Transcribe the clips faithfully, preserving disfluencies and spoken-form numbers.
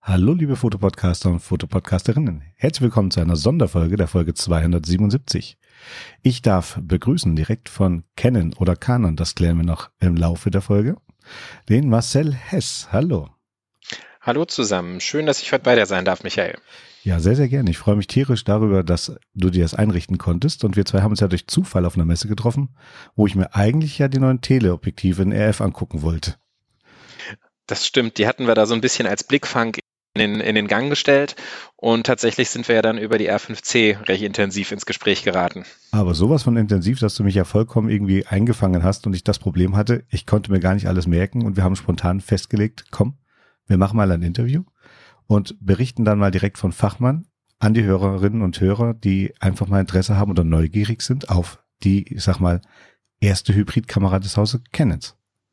Hallo liebe Fotopodcaster und Fotopodcasterinnen, herzlich willkommen zu einer Sonderfolge, der Folge zweihundertsiebenundsiebzig. Ich darf begrüßen direkt von Canon oder Canon, das klären wir noch im Laufe der Folge, den Marcel Hess. Hallo. Hallo zusammen, schön, dass ich heute bei dir sein darf, Michael. Ja, sehr, sehr gerne. Ich freue mich tierisch darüber, dass du dir das einrichten konntest und wir zwei haben uns ja durch Zufall auf einer Messe getroffen, wo ich mir eigentlich ja die neuen Teleobjektive in R F angucken wollte. Das stimmt, die hatten wir da so ein bisschen als Blickfang in den, in den Gang gestellt und tatsächlich sind wir ja dann über die R fünf C recht intensiv ins Gespräch geraten. Aber sowas von intensiv, dass du mich ja vollkommen irgendwie eingefangen hast und ich das Problem hatte, ich konnte mir gar nicht alles merken und wir haben spontan festgelegt, komm, wir machen mal ein Interview und berichten dann mal direkt von Fachmann an die Hörerinnen und Hörer, die einfach mal Interesse haben oder neugierig sind auf die, ich sag mal, erste Hybridkamera des Hauses Canons.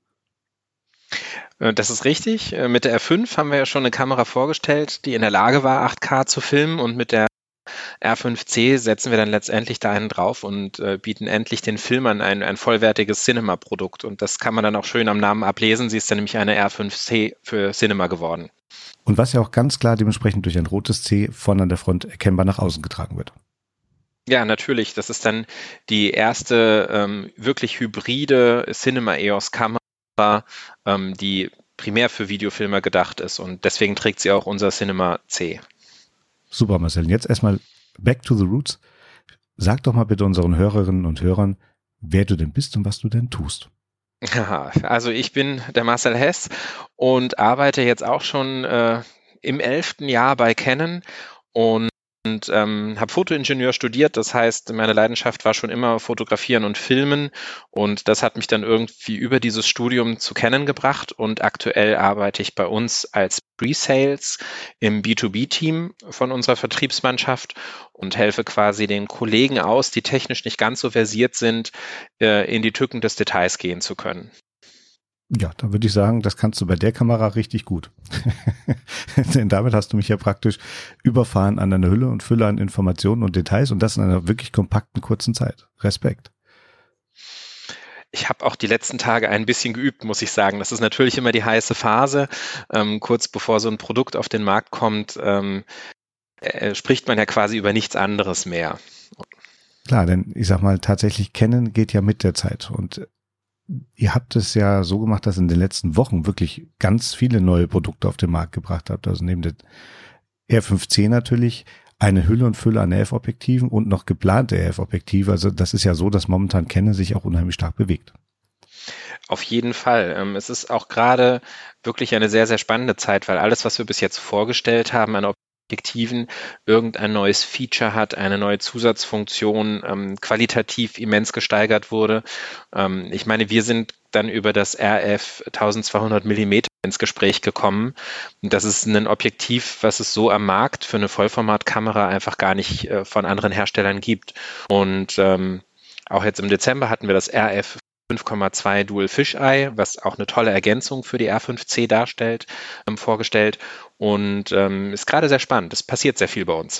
Das ist richtig. Mit der R fünf haben wir ja schon eine Kamera vorgestellt, die in der Lage war, acht K zu filmen, und mit der R fünf C setzen wir dann letztendlich da einen drauf und äh, bieten endlich den Filmern ein, ein vollwertiges Cinema-Produkt. Und das kann man dann auch schön am Namen ablesen. Sie ist dann nämlich eine R fünf C für Cinema geworden. Und was ja auch ganz klar dementsprechend durch ein rotes C vorne an der Front erkennbar nach außen getragen wird. Ja, natürlich. Das ist dann die erste ähm, wirklich hybride Cinema E O S-Kamera, ähm, die primär für Videofilmer gedacht ist. Und deswegen trägt sie auch unser Cinema C. Super, Marcel. Jetzt erstmal back to the roots. Sag doch mal bitte unseren Hörerinnen und Hörern, wer du denn bist und was du denn tust. Ja, also ich bin der Marcel Hess und arbeite jetzt auch schon äh, im elften Jahr bei Canon und Und ähm, habe Fotoingenieur studiert, das heißt, meine Leidenschaft war schon immer Fotografieren und Filmen, und das hat mich dann irgendwie über dieses Studium zu Canon gebracht, und aktuell arbeite ich bei uns als Pre-Sales im B zwei B-Team von unserer Vertriebsmannschaft und helfe quasi den Kollegen aus, die technisch nicht ganz so versiert sind, äh, in die Tücken des Details gehen zu können. Ja, dann würde ich sagen, das kannst du bei der Kamera richtig gut. Denn damit hast du mich ja praktisch überfahren an einer Hülle und Fülle an Informationen und Details, und das in einer wirklich kompakten, kurzen Zeit. Respekt. Ich habe auch die letzten Tage ein bisschen geübt, muss ich sagen. Das ist natürlich immer die heiße Phase. Ähm, kurz bevor so ein Produkt auf den Markt kommt, ähm, äh, spricht man ja quasi über nichts anderes mehr. Klar, denn ich sag mal, tatsächlich Canon geht ja mit der Zeit, und ihr habt es ja so gemacht, dass in den letzten Wochen wirklich ganz viele neue Produkte auf den Markt gebracht habt. Also neben der R fünf C natürlich eine Hülle und Fülle an R F-Objektiven und noch geplante R F-Objektive. Also das ist ja so, dass momentan Canon sich auch unheimlich stark bewegt. Auf jeden Fall. Ähm, Es ist auch gerade wirklich eine sehr, sehr spannende Zeit, weil alles, was wir bis jetzt vorgestellt haben an Objektiven, irgendein neues Feature hat, eine neue Zusatzfunktion, ähm, qualitativ immens gesteigert wurde. Ähm, ich meine, wir sind dann über das R F zwölfhundert Millimeter ins Gespräch gekommen. Und das ist ein Objektiv, was es so am Markt für eine Vollformatkamera einfach gar nicht äh, von anderen Herstellern gibt. Und ähm, auch jetzt im Dezember hatten wir das R F fünf Komma zwei Dual Fisheye, was auch eine tolle Ergänzung für die R fünf C darstellt, ähm, vorgestellt, und ähm, ist gerade sehr spannend. Es passiert sehr viel bei uns.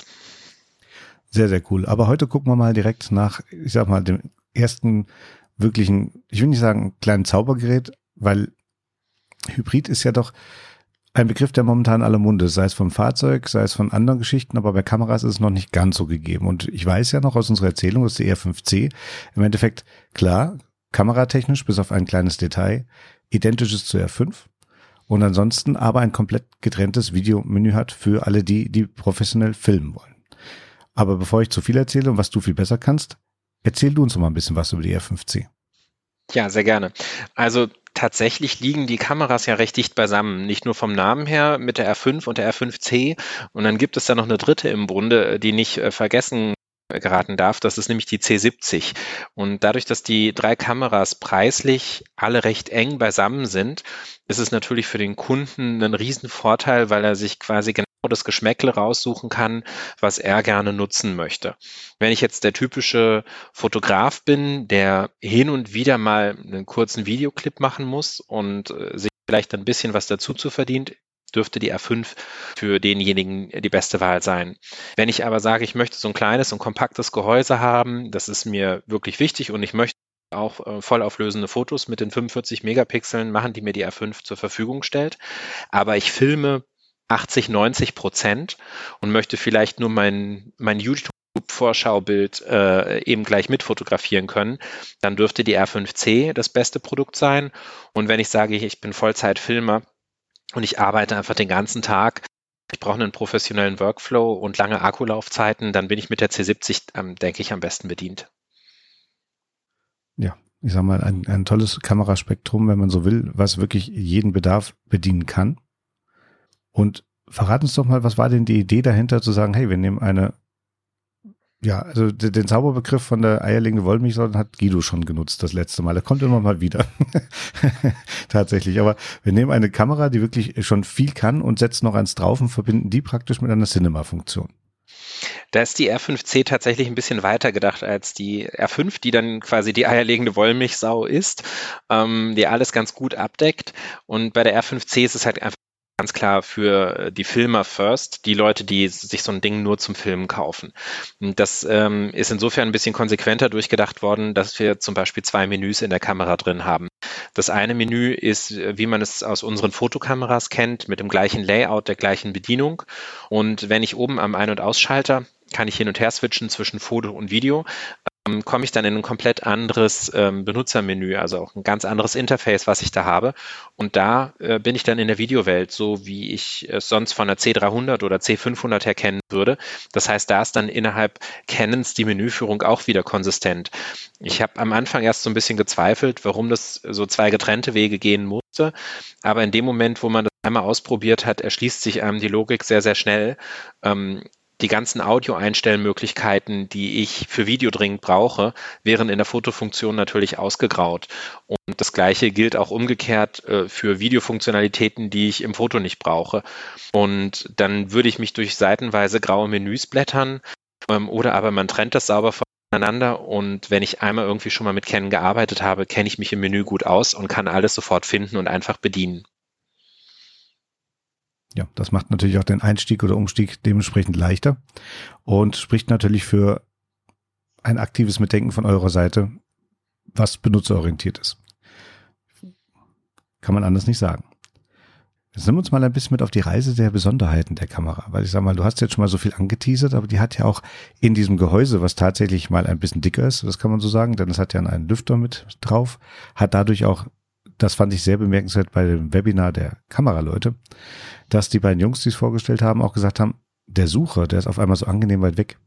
Sehr, sehr cool. Aber heute gucken wir mal direkt nach, ich sag mal, dem ersten wirklichen, ich will nicht sagen kleinen Zaubergerät, weil Hybrid ist ja doch ein Begriff, der momentan in aller Munde ist, sei es vom Fahrzeug, sei es von anderen Geschichten, aber bei Kameras ist es noch nicht ganz so gegeben. Und ich weiß ja noch aus unserer Erzählung, dass die R fünf C im Endeffekt, klar, kameratechnisch bis auf ein kleines Detail identisch ist zur R fünf und ansonsten aber ein komplett getrenntes Videomenü hat für alle die, die professionell filmen wollen. Aber bevor ich zu viel erzähle und was du viel besser kannst, erzähl du uns noch mal ein bisschen was über die R fünf C. Ja, sehr gerne. Also tatsächlich liegen die Kameras ja recht dicht beisammen, nicht nur vom Namen her mit der R fünf und der R fünf C, und dann gibt es da noch eine dritte im Bunde, die nicht äh, vergessen geraten darf, das ist nämlich die C siebzig. Und dadurch, dass die drei Kameras preislich alle recht eng beisammen sind, ist es natürlich für den Kunden ein Riesenvorteil, weil er sich quasi genau das Geschmäckle raussuchen kann, was er gerne nutzen möchte. Wenn ich jetzt der typische Fotograf bin, der hin und wieder mal einen kurzen Videoclip machen muss und äh, sich vielleicht ein bisschen was dazu zu verdient, dürfte die R fünf für denjenigen die beste Wahl sein. Wenn ich aber sage, ich möchte so ein kleines und kompaktes Gehäuse haben, das ist mir wirklich wichtig, und ich möchte auch äh, vollauflösende Fotos mit den fünfundvierzig Megapixeln machen, die mir die R fünf zur Verfügung stellt, aber ich filme achtzig, neunzig Prozent und möchte vielleicht nur mein, mein YouTube-Vorschaubild äh, eben gleich mitfotografieren können, dann dürfte die R fünf C das beste Produkt sein. Und wenn ich sage, ich bin Vollzeitfilmer und ich arbeite einfach den ganzen Tag, ich brauche einen professionellen Workflow und lange Akkulaufzeiten, dann bin ich mit der C siebzig, ähm, denke ich, am besten bedient. Ja, ich sag mal, ein, ein tolles Kameraspektrum, wenn man so will, was wirklich jeden Bedarf bedienen kann. Und verrat uns doch mal, was war denn die Idee dahinter, zu sagen, hey, wir nehmen eine, ja, also den, den Zauberbegriff von der eierlegende Wollmilchsau hat Guido schon genutzt das letzte Mal. Er kommt immer mal wieder. Tatsächlich. Aber wir nehmen eine Kamera, die wirklich schon viel kann und setzen noch eins drauf und verbinden die praktisch mit einer Cinema-Funktion. Da ist die R fünf C tatsächlich ein bisschen weiter gedacht als die R fünf, die dann quasi die eierlegende Wollmilchsau ist, ähm, die alles ganz gut abdeckt. Und bei der R fünf C ist es halt einfach ganz klar für die Filmer first, die Leute, die sich so ein Ding nur zum Filmen kaufen. Und das ähm, ist insofern ein bisschen konsequenter durchgedacht worden, dass wir zum Beispiel zwei Menüs in der Kamera drin haben. Das eine Menü ist, wie man es aus unseren Fotokameras kennt, mit dem gleichen Layout, der gleichen Bedienung. Und wenn ich oben am Ein- und Ausschalter, kann ich hin und her switchen zwischen Foto und Video, ähm, komme ich dann in ein komplett anderes ähm, Benutzermenü, also auch ein ganz anderes Interface, was ich da habe. Und da äh, bin ich dann in der Videowelt, so wie ich es sonst von der C dreihundert oder C fünfhundert her kennen würde. Das heißt, da ist dann innerhalb Canons die Menüführung auch wieder konsistent. Ich habe am Anfang erst so ein bisschen gezweifelt, warum das so zwei getrennte Wege gehen musste. Aber in dem Moment, wo man das einmal ausprobiert hat, erschließt sich einem die Logik sehr, sehr schnell. Ähm, Die ganzen Audio-Einstellmöglichkeiten, die ich für Video dringend brauche, wären in der Fotofunktion natürlich ausgegraut. Und das Gleiche gilt auch umgekehrt äh, für Videofunktionalitäten, die ich im Foto nicht brauche. Und dann würde ich mich durch seitenweise graue Menüs blättern ähm, oder aber man trennt das sauber voneinander. Und wenn ich einmal irgendwie schon mal mit Canon gearbeitet habe, kenne ich mich im Menü gut aus und kann alles sofort finden und einfach bedienen. Ja, das macht natürlich auch den Einstieg oder Umstieg dementsprechend leichter und spricht natürlich für ein aktives Mitdenken von eurer Seite, was benutzerorientiert ist. Kann man anders nicht sagen. Jetzt nehmen wir uns mal ein bisschen mit auf die Reise der Besonderheiten der Kamera, weil ich sag mal, du hast jetzt schon mal so viel angeteasert, aber die hat ja auch in diesem Gehäuse, was tatsächlich mal ein bisschen dicker ist, das kann man so sagen, denn es hat ja einen Lüfter mit drauf, hat dadurch auch, das fand ich sehr bemerkenswert bei dem Webinar der Kameraleute, dass die beiden Jungs, die es vorgestellt haben, auch gesagt haben, der Sucher, der ist auf einmal so angenehm weit weg.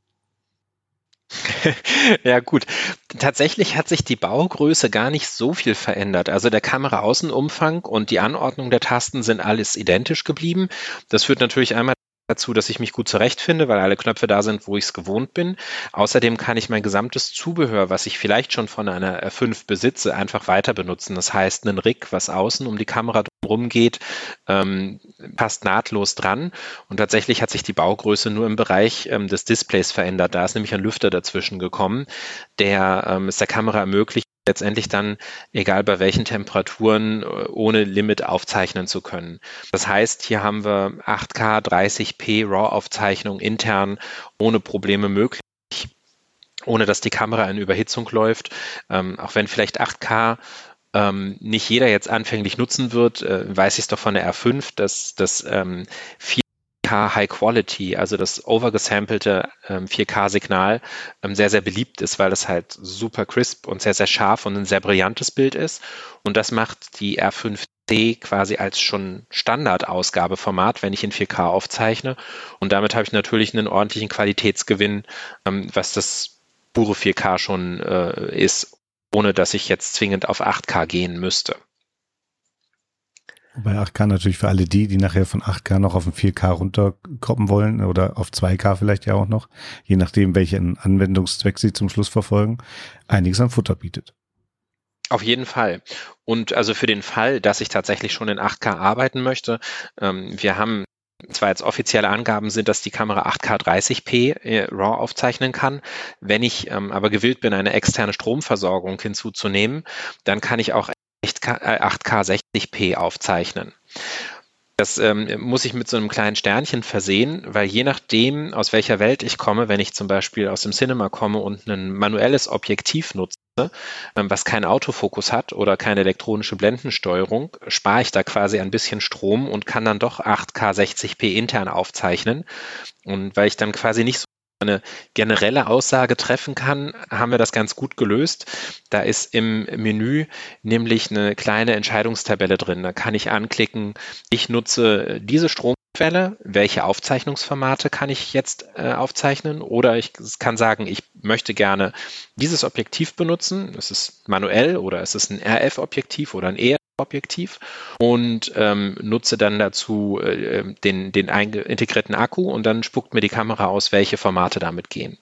Ja gut, tatsächlich hat sich die Baugröße gar nicht so viel verändert. Also der Kameraaußenumfang und die Anordnung der Tasten sind alles identisch geblieben. Das führt natürlich einmal dazu, dass ich mich gut zurechtfinde, weil alle Knöpfe da sind, wo ich es gewohnt bin. Außerdem kann ich mein gesamtes Zubehör, was ich vielleicht schon von einer R fünf besitze, einfach weiter benutzen. Das heißt, ein Rig, was außen um die Kamera drumherum geht, ähm, passt nahtlos dran. Und tatsächlich hat sich die Baugröße nur im Bereich ähm, des Displays verändert. Da ist nämlich ein Lüfter dazwischen gekommen, der ähm, es der Kamera ermöglicht, letztendlich dann, egal bei welchen Temperaturen, ohne Limit aufzeichnen zu können. Das heißt, hier haben wir acht K, dreißig p RAW-Aufzeichnung intern ohne Probleme möglich, ohne dass die Kamera in Überhitzung läuft. Ähm, auch wenn vielleicht acht K ähm, nicht jeder jetzt anfänglich nutzen wird, äh, weiß ich es doch von der R fünf, dass das ähm, vier K High Quality, also das overgesampelte ähm, vier K-Signal ähm, sehr, sehr beliebt ist, weil es halt super crisp und sehr, sehr scharf und ein sehr brillantes Bild ist. Und das macht die R fünf C quasi als schon Standardausgabeformat, wenn ich in vier K aufzeichne. Und damit habe ich natürlich einen ordentlichen Qualitätsgewinn, ähm, was das pure vier K schon äh, ist, ohne dass ich jetzt zwingend auf acht K gehen müsste. Bei acht K natürlich für alle die, die nachher von acht K noch auf ein vier K runterkommen wollen oder auf zwei K vielleicht ja auch noch, je nachdem, welchen Anwendungszweck sie zum Schluss verfolgen, einiges an Futter bietet. Auf jeden Fall. Und also für den Fall, dass ich tatsächlich schon in acht K arbeiten möchte, ähm, wir haben zwar jetzt offizielle Angaben sind, dass die Kamera acht K dreißig p äh, RAW aufzeichnen kann. Wenn ich ähm, aber gewillt bin, eine externe Stromversorgung hinzuzunehmen, dann kann ich auch acht K sechzig p aufzeichnen. Das ähm, muss ich mit so einem kleinen Sternchen versehen, weil je nachdem, aus welcher Welt ich komme, wenn ich zum Beispiel aus dem Cinema komme und ein manuelles Objektiv nutze, was keinen Autofokus hat oder keine elektronische Blendensteuerung, spare ich da quasi ein bisschen Strom und kann dann doch acht K sechzig p intern aufzeichnen. Und weil ich dann quasi nicht so eine generelle Aussage treffen kann, haben wir das ganz gut gelöst. Da ist im Menü nämlich eine kleine Entscheidungstabelle drin. Da kann ich anklicken, ich nutze diese Stromquelle, welche Aufzeichnungsformate kann ich jetzt äh, aufzeichnen? Oder ich kann sagen, ich möchte gerne dieses Objektiv benutzen. Es ist manuell oder es ist ein R F-Objektiv oder ein E Objektiv und ähm, nutze dann dazu äh, den, den integrierten Akku und dann spuckt mir die Kamera aus, welche Formate damit gehen.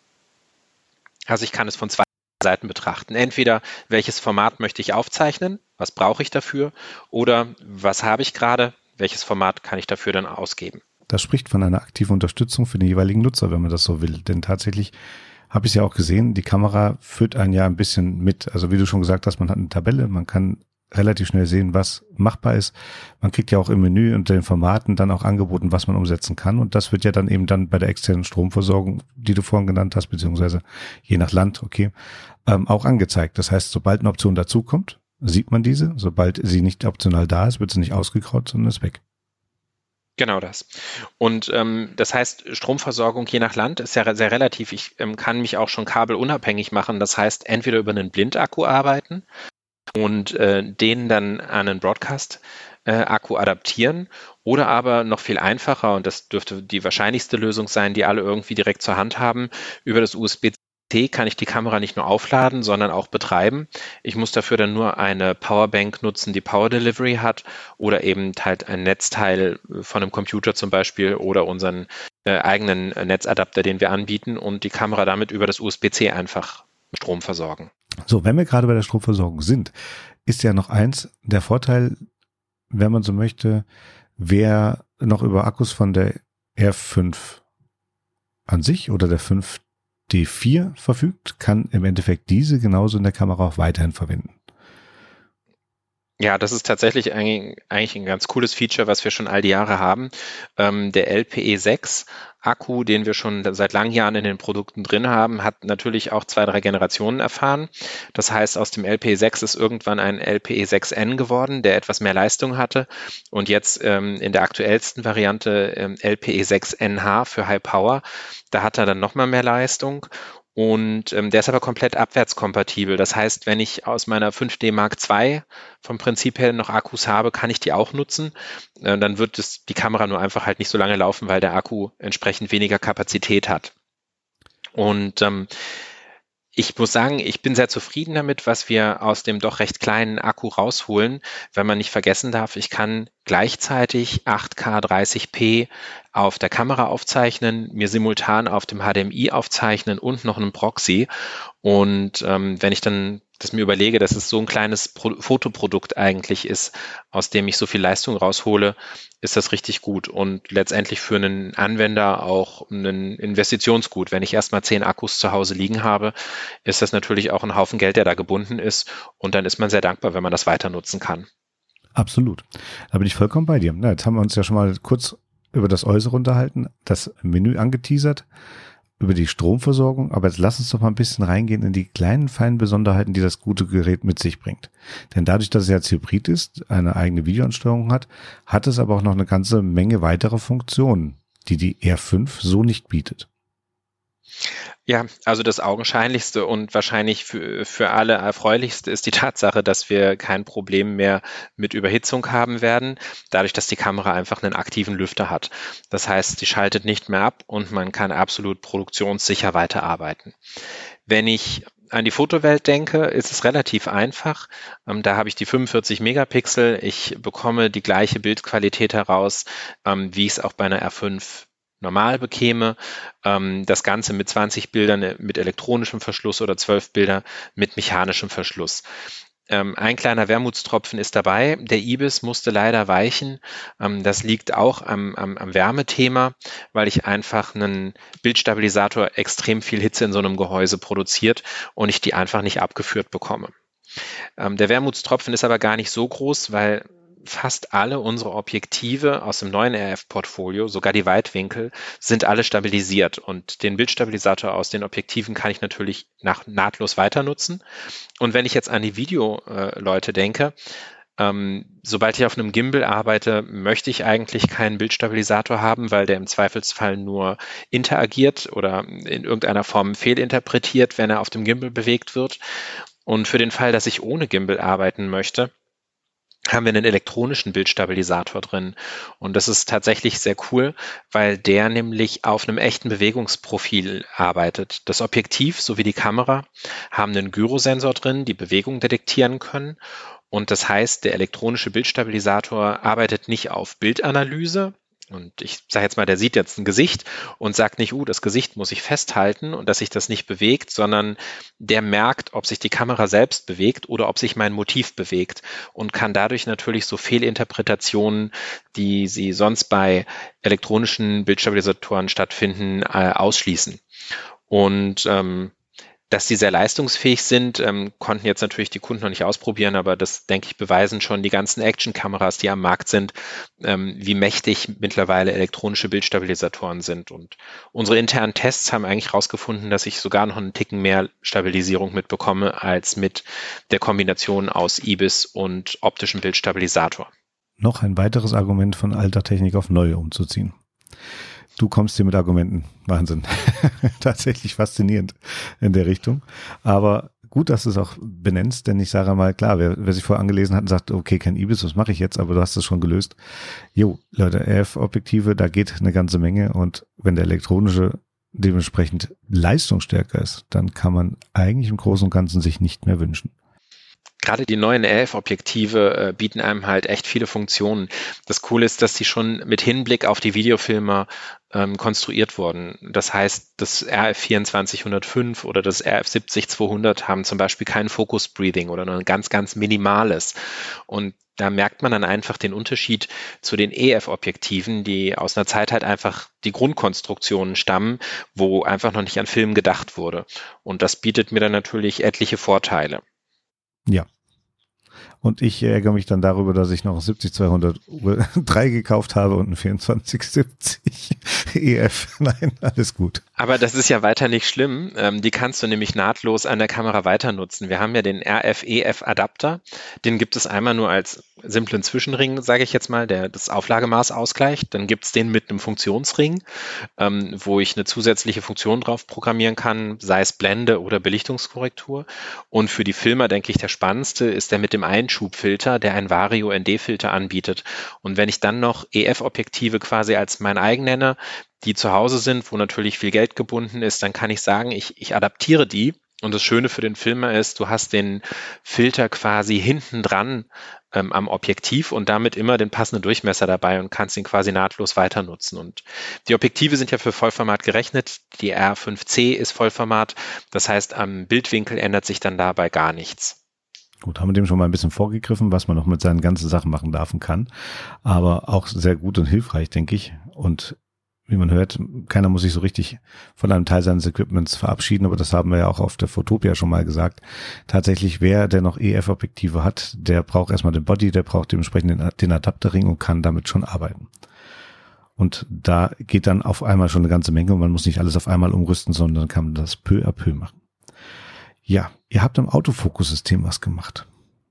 Also ich kann es von zwei Seiten betrachten. Entweder welches Format möchte ich aufzeichnen, was brauche ich dafür, oder was habe ich gerade, welches Format kann ich dafür dann ausgeben. Das spricht von einer aktiven Unterstützung für den jeweiligen Nutzer, wenn man das so will. Denn tatsächlich habe ich es ja auch gesehen, die Kamera führt einen ja ein bisschen mit. Also wie du schon gesagt hast, man hat eine Tabelle, man kann relativ schnell sehen, was machbar ist. Man kriegt ja auch im Menü unter den Formaten dann auch angeboten, was man umsetzen kann. Und das wird ja dann eben dann bei der externen Stromversorgung, die du vorhin genannt hast, beziehungsweise je nach Land, okay, ähm, auch angezeigt. Das heißt, sobald eine Option dazukommt, sieht man diese. Sobald sie nicht optional da ist, wird sie nicht ausgegraut, sondern ist weg. Genau das. Und ähm, das heißt, Stromversorgung je nach Land ist ja sehr relativ. Ich ähm, kann mich auch schon kabelunabhängig machen. Das heißt, entweder über einen Blindakku arbeiten und äh, den dann an einen Broadcast-Akku äh, adaptieren oder aber noch viel einfacher, und das dürfte die wahrscheinlichste Lösung sein, die alle irgendwie direkt zur Hand haben, über das U S B-C kann ich die Kamera nicht nur aufladen, sondern auch betreiben. Ich muss dafür dann nur eine Powerbank nutzen, die Power Delivery hat oder eben halt ein Netzteil von einem Computer zum Beispiel oder unseren äh, eigenen Netzadapter, den wir anbieten und die Kamera damit über das U S B-C einfach Strom versorgen. So, wenn wir gerade bei der Stromversorgung sind, ist ja noch eins der Vorteil, wenn man so möchte, wer noch über Akkus von der R fünf an sich oder der fünf D vier verfügt, kann im Endeffekt diese genauso in der Kamera auch weiterhin verwenden. Ja, das ist tatsächlich eigentlich, eigentlich ein ganz cooles Feature, was wir schon all die Jahre haben. Ähm, der L P E sechs Akku, den wir schon seit langen Jahren in den Produkten drin haben, hat natürlich auch zwei, drei Generationen erfahren. Das heißt, aus dem L P E sechs ist irgendwann ein L P E sechs N geworden, der etwas mehr Leistung hatte. Und jetzt ähm, in der aktuellsten Variante ähm, L P E sechs N H für High Power, da hat er dann nochmal mehr Leistung. Und ähm, der ist aber komplett abwärtskompatibel. Das heißt, wenn ich aus meiner fünf D Mark zwei vom Prinzip her noch Akkus habe, kann ich die auch nutzen. Äh, dann wird es die Kamera nur einfach halt nicht so lange laufen, weil der Akku entsprechend weniger Kapazität hat. Und ähm, ich muss sagen, ich bin sehr zufrieden damit, was wir aus dem doch recht kleinen Akku rausholen, weil man nicht vergessen darf, ich kann gleichzeitig acht K dreißig p auf der Kamera aufzeichnen, mir simultan auf dem H D M I aufzeichnen und noch einen Proxy. Und ähm, wenn ich dann das mir überlege, dass es so ein kleines Pro- Fotoprodukt eigentlich ist, aus dem ich so viel Leistung raushole, ist das richtig gut und letztendlich für einen Anwender auch ein Investitionsgut. Wenn ich erstmal zehn Akkus zu Hause liegen habe, ist das natürlich auch ein Haufen Geld, der da gebunden ist, und dann ist man sehr dankbar, wenn man das weiter nutzen kann. Absolut. Da bin ich vollkommen bei dir. Na, jetzt haben wir uns ja schon mal kurz über das Äußere unterhalten, das Menü angeteasert, über die Stromversorgung, aber jetzt lass uns doch mal ein bisschen reingehen in die kleinen, feinen Besonderheiten, die das gute Gerät mit sich bringt. Denn dadurch, dass es jetzt Hybrid ist, eine eigene Videoansteuerung hat, hat es aber auch noch eine ganze Menge weitere Funktionen, die die R fünf so nicht bietet. Ja, also das Augenscheinlichste und wahrscheinlich für, für alle erfreulichste ist die Tatsache, dass wir kein Problem mehr mit Überhitzung haben werden, dadurch, dass die Kamera einfach einen aktiven Lüfter hat. Das heißt, sie schaltet nicht mehr ab und man kann absolut produktionssicher weiterarbeiten. Wenn ich an die Fotowelt denke, ist es relativ einfach. Ähm, da habe ich die fünfundvierzig Megapixel. Ich bekomme die gleiche Bildqualität heraus, ähm, wie ich es auch bei einer R fünf normal bekäme. Ähm, das Ganze mit zwanzig Bildern mit elektronischem Verschluss oder zwölf Bilder mit mechanischem Verschluss. Ähm, ein kleiner Wermutstropfen ist dabei. Der I B I S musste leider weichen. Ähm, das liegt auch am, am, am Wärmethema, weil ich einfach einen Bildstabilisator extrem viel Hitze in so einem Gehäuse produziert und ich die einfach nicht abgeführt bekomme. Ähm, der Wermutstropfen ist aber gar nicht so groß, weil fast alle unsere Objektive aus dem neuen R F-Portfolio, sogar die Weitwinkel, sind alle stabilisiert. Und den Bildstabilisator aus den Objektiven kann ich natürlich nach, nahtlos weiter nutzen. Und wenn ich jetzt an die Videoleute denke, ähm, sobald ich auf einem Gimbal arbeite, möchte ich eigentlich keinen Bildstabilisator haben, weil der im Zweifelsfall nur interagiert oder in irgendeiner Form fehlinterpretiert, wenn er auf dem Gimbal bewegt wird. Und für den Fall, dass ich ohne Gimbal arbeiten möchte, haben wir einen elektronischen Bildstabilisator drin. Und das ist tatsächlich sehr cool, weil der nämlich auf einem echten Bewegungsprofil arbeitet. Das Objektiv sowie die Kamera haben einen Gyrosensor drin, die Bewegung detektieren können. Und das heißt, der elektronische Bildstabilisator arbeitet nicht auf Bildanalyse. Und ich sage jetzt mal, der sieht jetzt ein Gesicht und sagt nicht, uh, das Gesicht muss ich festhalten und dass sich das nicht bewegt, sondern der merkt, ob sich die Kamera selbst bewegt oder ob sich mein Motiv bewegt und kann dadurch natürlich so Fehlinterpretationen, die sie sonst bei elektronischen Bildstabilisatoren stattfinden, äh, ausschließen. Und ähm, dass die sehr leistungsfähig sind, ähm, konnten jetzt natürlich die Kunden noch nicht ausprobieren, aber das, denke ich, beweisen schon die ganzen Action-Kameras, die am Markt sind, ähm, wie mächtig mittlerweile elektronische Bildstabilisatoren sind. Und unsere internen Tests haben eigentlich herausgefunden, dass ich sogar noch einen Ticken mehr Stabilisierung mitbekomme als mit der Kombination aus I B I S und optischem Bildstabilisator. Noch ein weiteres Argument von alter Technik auf neue umzuziehen. Du kommst hier mit Argumenten. Wahnsinn. Tatsächlich faszinierend in der Richtung. Aber gut, dass du es auch benennst, denn ich sage mal, klar, wer, wer sich vorher angelesen hat und sagt, okay, kein I B I S, was mache ich jetzt? Aber du hast es schon gelöst. Jo, Leute, R F-Objektive, da geht eine ganze Menge. Und wenn der elektronische dementsprechend leistungsstärker ist, dann kann man eigentlich im Großen und Ganzen sich nicht mehr wünschen. Gerade die neuen R F-Objektive äh, bieten einem halt echt viele Funktionen. Das Coole ist, dass sie schon mit Hinblick auf die Videofilmer ähm, konstruiert wurden. Das heißt, das R F vierundzwanzig hundertfünf oder das R F siebzig zweihundert haben zum Beispiel kein Focus Breathing oder nur ein ganz, ganz minimales. Und da merkt man dann einfach den Unterschied zu den E F-Objektiven, die aus einer Zeit halt einfach die Grundkonstruktionen stammen, wo einfach noch nicht an Film gedacht wurde. Und das bietet mir dann natürlich etliche Vorteile. Ja. Und ich ärgere mich dann darüber, dass ich noch ein siebzig zweihundertdrei gekauft habe und ein vierundzwanzig siebzig E F. Nein, alles gut. Aber das ist ja weiter nicht schlimm. Ähm, die kannst du nämlich nahtlos an der Kamera weiter nutzen. Wir haben ja den R F E F-Adapter. Den gibt es einmal nur als simplen Zwischenring, sage ich jetzt mal, der das Auflagemaß ausgleicht. Dann gibt es den mit einem Funktionsring, ähm, wo ich eine zusätzliche Funktion drauf programmieren kann, sei es Blende oder Belichtungskorrektur. Und für die Filmer, denke ich, der spannendste ist der mit dem Einschubfilter, der ein Vario-N D-Filter anbietet. Und wenn ich dann noch E F-Objektive quasi als mein eigen nenne, die zu Hause sind, wo natürlich viel Geld gebunden ist, dann kann ich sagen, ich, ich adaptiere die. Und das Schöne für den Filmer ist, du hast den Filter quasi hinten dran ähm, am Objektiv und damit immer den passenden Durchmesser dabei und kannst ihn quasi nahtlos weiter nutzen. Und die Objektive sind ja für Vollformat gerechnet. Die R fünf C ist Vollformat. Das heißt, am Bildwinkel ändert sich dann dabei gar nichts. Gut, haben wir dem schon mal ein bisschen vorgegriffen, was man noch mit seinen ganzen Sachen machen darf und kann. Aber auch sehr gut und hilfreich, denke ich. Und wie man hört, keiner muss sich so richtig von einem Teil seines Equipments verabschieden, aber das haben wir ja auch auf der Photopia schon mal gesagt. Tatsächlich, wer, der noch E F-Objektive hat, der braucht erstmal den Body, der braucht dementsprechend den, den Adapterring und kann damit schon arbeiten. Und da geht dann auf einmal schon eine ganze Menge und man muss nicht alles auf einmal umrüsten, sondern kann man das peu à peu machen. Ja, ihr habt im Autofokus-System was gemacht.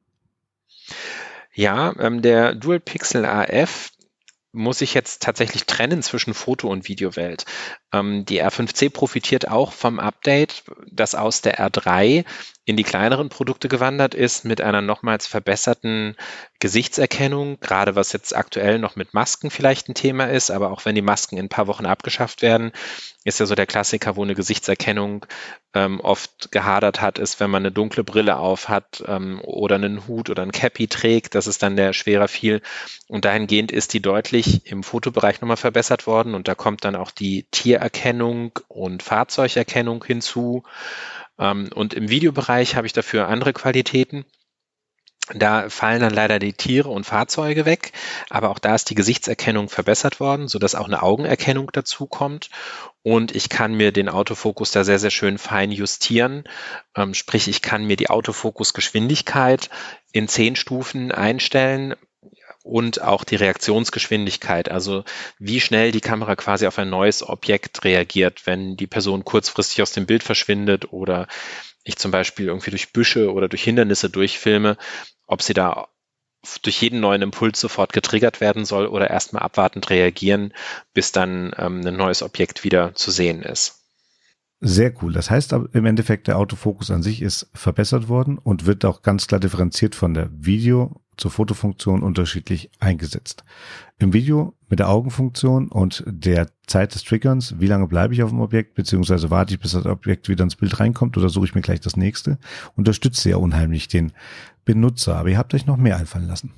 Ja, ähm, der Dual Pixel A F muss ich jetzt tatsächlich trennen zwischen Foto- und Videowelt. Ähm, die R fünf C profitiert auch vom Update, das aus der R drei in die kleineren Produkte gewandert ist, mit einer nochmals verbesserten Gesichtserkennung, gerade was jetzt aktuell noch mit Masken vielleicht ein Thema ist, aber auch wenn die Masken in ein paar Wochen abgeschafft werden, ist ja so der Klassiker, wo eine Gesichtserkennung ähm, oft gehadert hat, ist, wenn man eine dunkle Brille auf hat ähm, oder einen Hut oder ein Cappy trägt, das ist dann der schwerer viel. Und dahingehend ist die deutlich im Fotobereich nochmal verbessert worden und da kommt dann auch die Tiererkennung und Fahrzeugerkennung hinzu. Ähm, und im Videobereich habe ich dafür andere Qualitäten. Da fallen dann leider die Tiere und Fahrzeuge weg, aber auch da ist die Gesichtserkennung verbessert worden, sodass auch eine Augenerkennung dazu kommt und ich kann mir den Autofokus da sehr, sehr schön fein justieren, ähm, sprich ich kann mir die Autofokusgeschwindigkeit in zehn Stufen einstellen und auch die Reaktionsgeschwindigkeit, also wie schnell die Kamera quasi auf ein neues Objekt reagiert, wenn die Person kurzfristig aus dem Bild verschwindet oder ich zum Beispiel irgendwie durch Büsche oder durch Hindernisse durchfilme, ob sie da durch jeden neuen Impuls sofort getriggert werden soll oder erstmal abwartend reagieren, bis dann ähm, ein neues Objekt wieder zu sehen ist. Sehr cool. Das heißt aber im Endeffekt, der Autofokus an sich ist verbessert worden und wird auch ganz klar differenziert von der Video- zur Fotofunktion unterschiedlich eingesetzt. Im Video mit der Augenfunktion und der Zeit des Triggerns, wie lange bleibe ich auf dem Objekt, beziehungsweise warte ich, bis das Objekt wieder ins Bild reinkommt oder suche ich mir gleich das nächste, unterstützt sehr unheimlich den Benutzer. Aber ihr habt euch noch mehr einfallen lassen.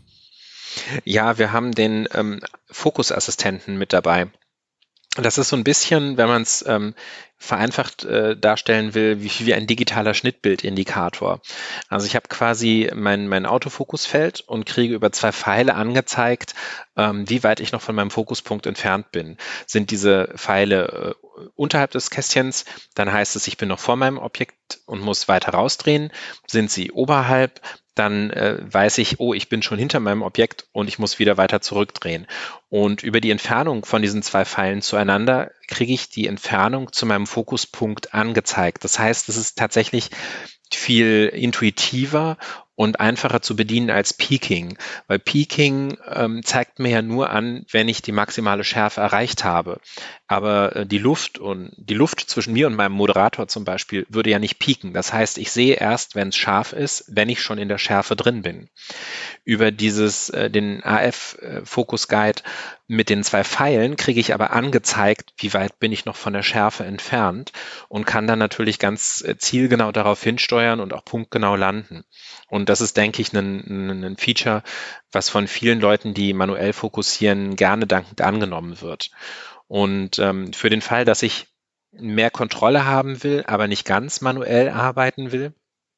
Ja, wir haben den ähm, Fokusassistenten mit dabei. Das ist so ein bisschen, wenn man es ähm, vereinfacht äh, darstellen will, wie, wie ein digitaler Schnittbildindikator. Also ich habe quasi mein, mein Autofokusfeld und kriege über zwei Pfeile angezeigt, ähm, wie weit ich noch von meinem Fokuspunkt entfernt bin. Sind diese Pfeile äh, unterhalb des Kästchens, dann heißt es, ich bin noch vor meinem Objekt und muss weiter rausdrehen. Sind sie oberhalb, dann äh, weiß ich, oh, ich bin schon hinter meinem Objekt und ich muss wieder weiter zurückdrehen. Und über die Entfernung von diesen zwei Pfeilen zueinander kriege ich die Entfernung zu meinem Fokuspunkt angezeigt. Das heißt, es ist tatsächlich viel intuitiver und einfacher zu bedienen als Peaking, weil Peaking ähm, zeigt mir ja nur an, wenn ich die maximale Schärfe erreicht habe. Aber äh, die Luft und die Luft zwischen mir und meinem Moderator zum Beispiel würde ja nicht peaken. Das heißt, ich sehe erst, wenn es scharf ist, wenn ich schon in der Schärfe drin bin. Über dieses äh, den A F äh, Focus Guide mit den zwei Pfeilen kriege ich aber angezeigt, wie weit bin ich noch von der Schärfe entfernt und kann dann natürlich ganz äh, zielgenau darauf hinsteuern und auch punktgenau landen. Und das ist, denke ich, ein, ein Feature, was von vielen Leuten, die manuell fokussieren, gerne dankend angenommen wird. Und ähm, für den Fall, dass ich mehr Kontrolle haben will, aber nicht ganz manuell arbeiten will,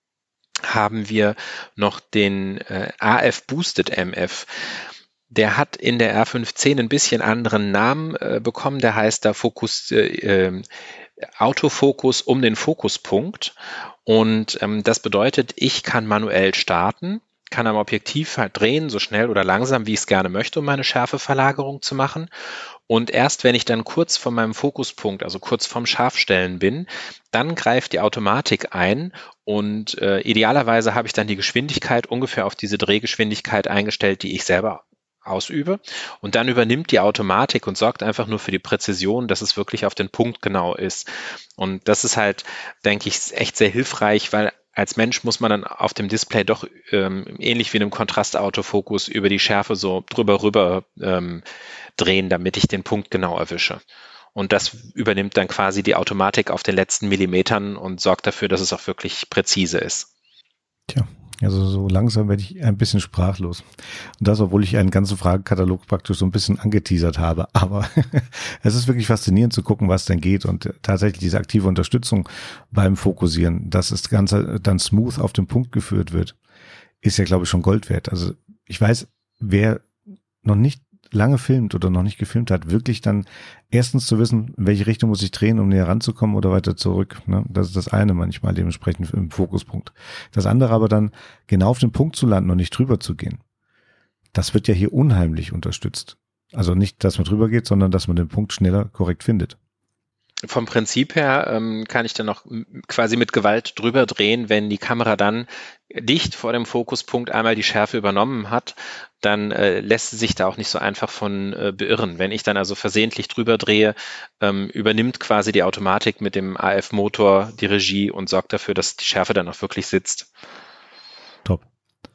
haben wir noch den äh, A F Boosted M F. Der hat in der R fünf zehn ein bisschen anderen Namen äh, bekommen. Der heißt da Fokus, äh, äh, Autofokus um den Fokuspunkt. Und ähm, das bedeutet, ich kann manuell starten, kann am Objektiv halt drehen, so schnell oder langsam, wie ich es gerne möchte, um meine Schärfeverlagerung zu machen. Und erst wenn ich dann kurz vor meinem Fokuspunkt, also kurz vorm Scharfstellen bin, dann greift die Automatik ein und äh, idealerweise habe ich dann die Geschwindigkeit ungefähr auf diese Drehgeschwindigkeit eingestellt, die ich selber ausübe. Und dann übernimmt die Automatik und sorgt einfach nur für die Präzision, dass es wirklich auf den Punkt genau ist. Und das ist halt, denke ich, echt sehr hilfreich, weil als Mensch muss man dann auf dem Display doch ähm, ähnlich wie in einem Kontrastautofokus über die Schärfe so drüber rüber ähm, drehen, damit ich den Punkt genau erwische. Und das übernimmt dann quasi die Automatik auf den letzten Millimetern und sorgt dafür, dass es auch wirklich präzise ist. Tja, also so langsam werde ich ein bisschen sprachlos. Und das, obwohl ich einen ganzen Fragenkatalog praktisch so ein bisschen angeteasert habe. Aber es ist wirklich faszinierend zu gucken, was denn geht. Und tatsächlich diese aktive Unterstützung beim Fokussieren, dass das Ganze dann smooth auf den Punkt geführt wird, ist ja, glaube ich, schon Gold wert. Also ich weiß, wer noch nicht lange filmt oder noch nicht gefilmt hat, wirklich dann erstens zu wissen, in welche Richtung muss ich drehen, um näher ranzukommen oder weiter zurück. Ne? Das ist das eine manchmal dementsprechend im Fokuspunkt. Das andere aber dann genau auf den Punkt zu landen und nicht drüber zu gehen. Das wird ja hier unheimlich unterstützt. Also nicht, dass man drüber geht, sondern dass man den Punkt schneller korrekt findet. Vom Prinzip her ähm, kann ich dann noch quasi mit Gewalt drüber drehen, wenn die Kamera dann dicht vor dem Fokuspunkt einmal die Schärfe übernommen hat, dann äh, lässt sie sich da auch nicht so einfach von äh, beirren. Wenn ich dann also versehentlich drüber drehe, ähm, übernimmt quasi die Automatik mit dem A F-Motor die Regie und sorgt dafür, dass die Schärfe dann auch wirklich sitzt. Top.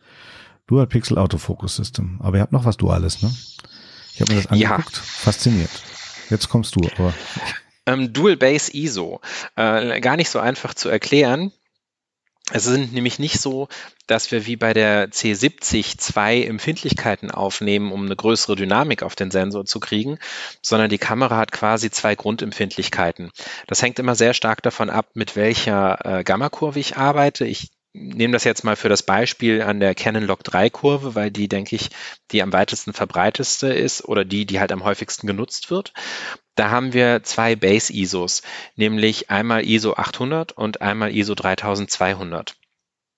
Dual Pixel Autofocus System. Aber ihr habt noch was Duales, ne? Ich habe mir das angeguckt. Ja. Fasziniert. Jetzt kommst du, aber... Ähm, Dual Base I S O. Äh, gar nicht so einfach zu erklären. Es sind nämlich nicht so, dass wir wie bei der C siebzig zwei Empfindlichkeiten aufnehmen, um eine größere Dynamik auf den Sensor zu kriegen, sondern die Kamera hat quasi zwei Grundempfindlichkeiten. Das hängt immer sehr stark davon ab, mit welcher äh, Gammakurve ich arbeite. Ich nehme das jetzt mal für das Beispiel an der Canon Log drei Kurve, weil die, denke ich, die am weitesten verbreiteste ist oder die, die halt am häufigsten genutzt wird. Da haben wir zwei Base-I S Os, nämlich einmal I S O achthundert und einmal I S O dreitausendzweihundert.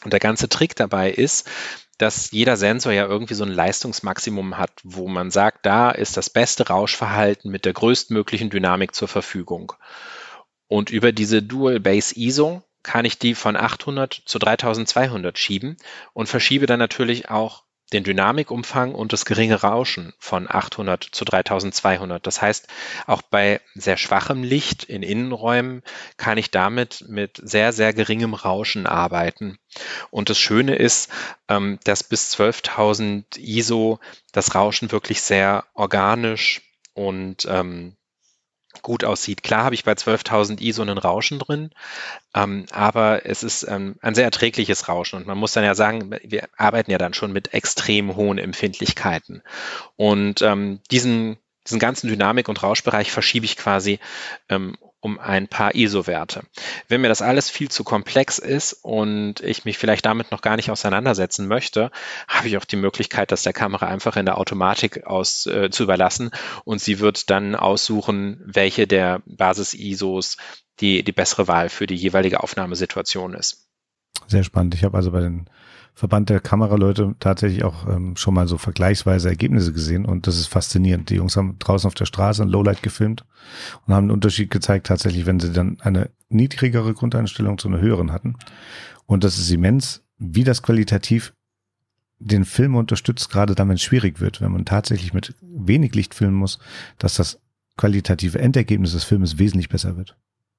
Und der ganze Trick dabei ist, dass jeder Sensor ja irgendwie so ein Leistungsmaximum hat, wo man sagt, da ist das beste Rauschverhalten mit der größtmöglichen Dynamik zur Verfügung. Und über diese Dual Base I S O kann ich die von achthundert zu dreitausendzweihundert schieben und verschiebe dann natürlich auch den Dynamikumfang und das geringe Rauschen von achthundert zu dreitausendzweihundert. Das heißt, auch bei sehr schwachem Licht in Innenräumen kann ich damit mit sehr, sehr geringem Rauschen arbeiten. Und das Schöne ist, dass bis zwölftausend I S O das Rauschen wirklich sehr organisch und ähm, gut aussieht. Klar habe ich bei zwölftausend I S O einen Rauschen drin, ähm, aber es ist ähm, ein sehr erträgliches Rauschen und man muss dann ja sagen, wir arbeiten ja dann schon mit extrem hohen Empfindlichkeiten und ähm, diesen, diesen ganzen Dynamik- und Rauschbereich verschiebe ich quasi ähm, um ein paar I S O-Werte. Wenn mir das alles viel zu komplex ist und ich mich vielleicht damit noch gar nicht auseinandersetzen möchte, habe ich auch die Möglichkeit, das der Kamera einfach in der Automatik aus, äh, zu überlassen und sie wird dann aussuchen, welche der Basis-I S Os die, die bessere Wahl für die jeweilige Aufnahmesituation ist. Sehr spannend. Ich habe also bei den Verband der Kameraleute tatsächlich auch ähm, schon mal so vergleichsweise Ergebnisse gesehen und das ist faszinierend. Die Jungs haben draußen auf der Straße ein Lowlight gefilmt und haben einen Unterschied gezeigt, tatsächlich, wenn sie dann eine niedrigere Grundeinstellung zu einer höheren hatten. Und das ist immens, wie das qualitativ den Film unterstützt, gerade dann, wenn es schwierig wird, wenn man tatsächlich mit wenig Licht filmen muss, dass das qualitative Endergebnis des Filmes wesentlich besser wird.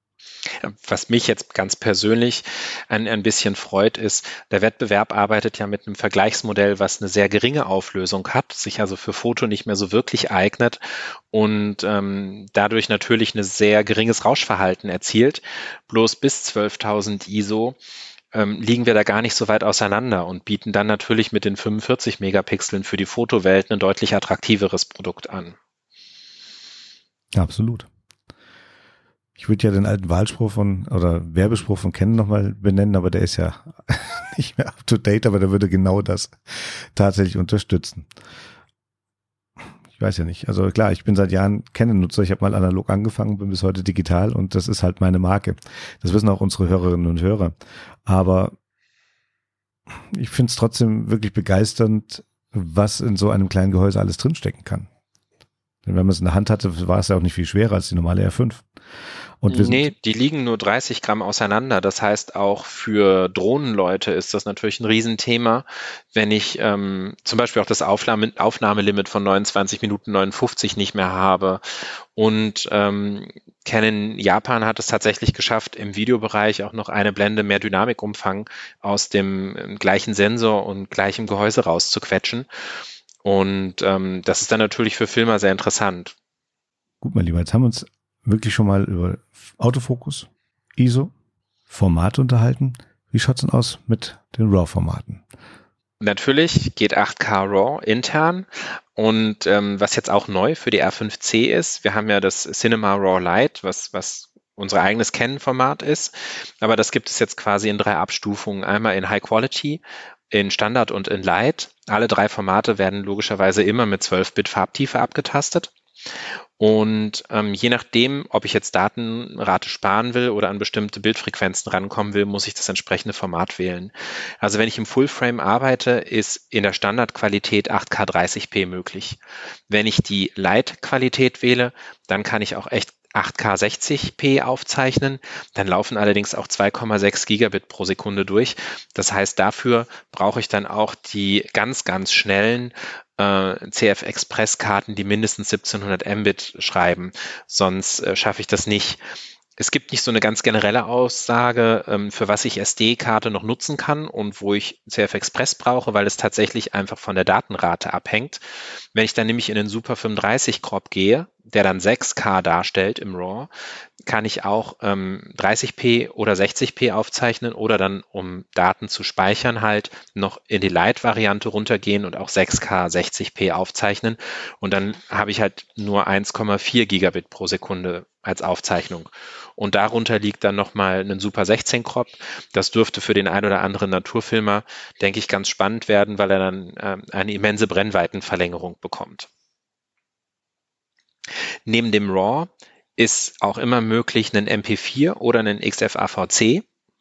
Was mich jetzt ganz persönlich ein, ein bisschen freut, ist, der Wettbewerb arbeitet ja mit einem Vergleichsmodell, was eine sehr geringe Auflösung hat, sich also für Foto nicht mehr so wirklich eignet und ähm, dadurch natürlich ein sehr geringes Rauschverhalten erzielt. Bloß bis zwölftausend I S O ähm, liegen wir da gar nicht so weit auseinander und bieten dann natürlich mit den fünfundvierzig Megapixeln für die Fotowelt ein deutlich attraktiveres Produkt an. Absolut. Ich würde ja den alten Wahlspruch von, oder Werbespruch von Canon nochmal benennen, aber der ist ja nicht mehr up to date, aber der würde genau das tatsächlich unterstützen. Ich weiß ja nicht. Also klar, ich bin seit Jahren Canon-Nutzer. Ich habe mal analog angefangen, bin bis heute digital und das ist halt meine Marke. Das wissen auch unsere Hörerinnen und Hörer. Aber ich finde es trotzdem wirklich begeisternd, was in so einem kleinen Gehäuse alles drinstecken kann. Denn wenn man es in der Hand hatte, war es ja auch nicht viel schwerer als die normale R fünf. Und wir nee, die liegen nur dreißig Gramm auseinander. Das heißt, auch für Drohnenleute ist das natürlich ein Riesenthema, wenn ich ähm, zum Beispiel auch das Aufnahme, Aufnahmelimit von neunundzwanzig Minuten neunundfünfzig nicht mehr habe. Und ähm, Canon Japan hat es tatsächlich geschafft, im Videobereich auch noch eine Blende mehr Dynamikumfang aus dem gleichen Sensor und gleichem Gehäuse rauszuquetschen. Und ähm, das ist dann natürlich für Filmer sehr interessant. Gut, mein Lieber, jetzt haben wir uns wirklich schon mal über Autofokus, I S O, Formate unterhalten. Wie schaut's denn aus mit den RAW-Formaten? Natürlich geht acht K RAW intern und ähm, was jetzt auch neu für die R fünf C ist, wir haben ja das Cinema RAW Lite, was, was unser eigenes Canon-Format ist, aber das gibt es jetzt quasi in drei Abstufungen, einmal in High Quality, in Standard und in Light. Alle drei Formate werden logischerweise immer mit zwölf Bit Farbtiefe abgetastet. Und ähm, je nachdem, ob ich jetzt Datenrate sparen will oder an bestimmte Bildfrequenzen rankommen will, muss ich das entsprechende Format wählen. Also wenn ich im Fullframe arbeite, ist in der Standardqualität acht K dreißig p möglich. Wenn ich die Light-Qualität wähle, dann kann ich auch echt acht K sechzig p aufzeichnen, dann laufen allerdings auch zwei Komma sechs Gigabit pro Sekunde durch. Das heißt, dafür brauche ich dann auch die ganz, ganz schnellen äh, C F Express Karten, die mindestens siebzehnhundert Mbit schreiben. Sonst äh, schaffe ich das nicht. Es gibt nicht so eine ganz generelle Aussage, ähm, für was ich S D-Karte noch nutzen kann und wo ich C F Express brauche, weil es tatsächlich einfach von der Datenrate abhängt. Wenn ich dann nämlich in den Super fünfunddreißig Crop gehe, der dann sechs K darstellt im RAW, kann ich auch ähm, dreißig p oder sechzig p aufzeichnen oder dann, um Daten zu speichern, halt noch in die Light-Variante runtergehen und auch sechs K sechzig p aufzeichnen. Und dann habe ich halt nur eins Komma vier Gigabit pro Sekunde als Aufzeichnung. Und darunter liegt dann nochmal ein Super sechzehn Crop. Das dürfte für den ein oder anderen Naturfilmer, denke ich, ganz spannend werden, weil er dann ähm, eine immense Brennweitenverlängerung bekommt. Neben dem RAW ist auch immer möglich, einen M P vier oder einen X F A V C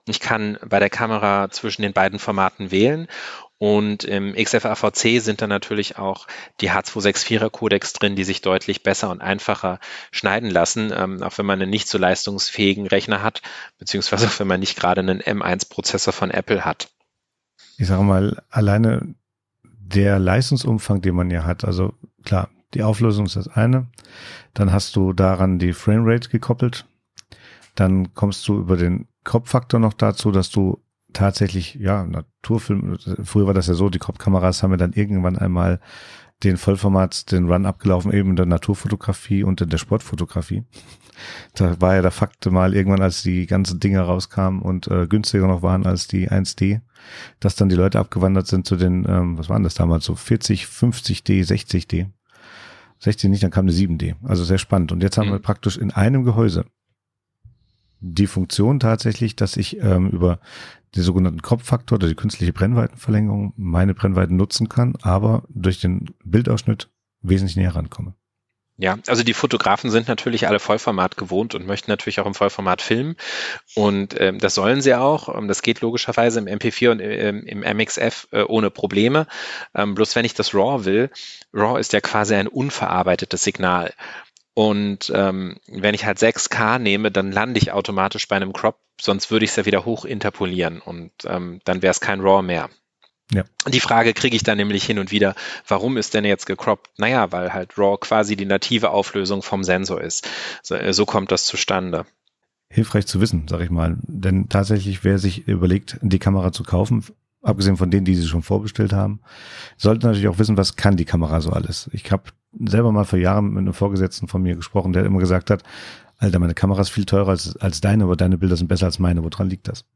Ich kann bei der Kamera zwischen den beiden Formaten wählen. Und im X F A V C sind dann natürlich auch die H zwei vierer Codecs drin, die sich deutlich besser und einfacher schneiden lassen, ähm, auch wenn man einen nicht so leistungsfähigen Rechner hat, beziehungsweise auch wenn man nicht gerade einen M eins Prozessor von Apple hat. Ich sage mal, alleine der Leistungsumfang, den man ja hat, also klar, die Auflösung ist das eine, dann hast du daran die Framerate gekoppelt, dann kommst du über den Crop-Faktor noch dazu, dass du tatsächlich, ja, Naturfilm, früher war das ja so, die Crop-Kameras haben ja dann irgendwann einmal den Vollformat, den Run abgelaufen, eben in der Naturfotografie und in der Sportfotografie. Da war ja der Fakt mal irgendwann, als die ganzen Dinger rauskamen und äh, günstiger noch waren als die eins D, dass dann die Leute abgewandert sind zu den, ähm, was waren das damals, so vierzig, fünfzig D, sechzig D. sechzig nicht, dann kam eine sieben D. Also sehr spannend. Und jetzt haben wir praktisch in einem Gehäuse die Funktion tatsächlich, dass ich ähm, über den sogenannten Crop-Faktor oder die künstliche Brennweitenverlängerung meine Brennweiten nutzen kann, aber durch den Bildausschnitt wesentlich näher rankomme. Ja, also die Fotografen sind natürlich alle Vollformat gewohnt und möchten natürlich auch im Vollformat filmen und ähm, das sollen sie auch. Ähm, das geht logischerweise im M P vier und ähm, im M X F äh, ohne Probleme. Ähm, bloß wenn ich das RAW will, RAW ist ja quasi ein unverarbeitetes Signal. Und ähm, wenn ich halt sechs K nehme, dann lande ich automatisch bei einem Crop, sonst würde ich es ja wieder hoch interpolieren und ähm, dann wäre es kein RAW mehr. Ja. Die Frage kriege ich dann nämlich hin und wieder, warum ist denn jetzt gecroppt? Naja, weil halt RAW quasi die native Auflösung vom Sensor ist. So, so kommt das zustande. Hilfreich zu wissen, sag ich mal. Denn tatsächlich, wer sich überlegt, die Kamera zu kaufen, abgesehen von denen, die sie schon vorbestellt haben, sollte natürlich auch wissen, was kann die Kamera so alles. Ich habe selber mal vor Jahren mit einem Vorgesetzten von mir gesprochen, der immer gesagt hat, Alter, meine Kamera ist viel teurer als, als deine, aber deine Bilder sind besser als meine. Woran liegt das?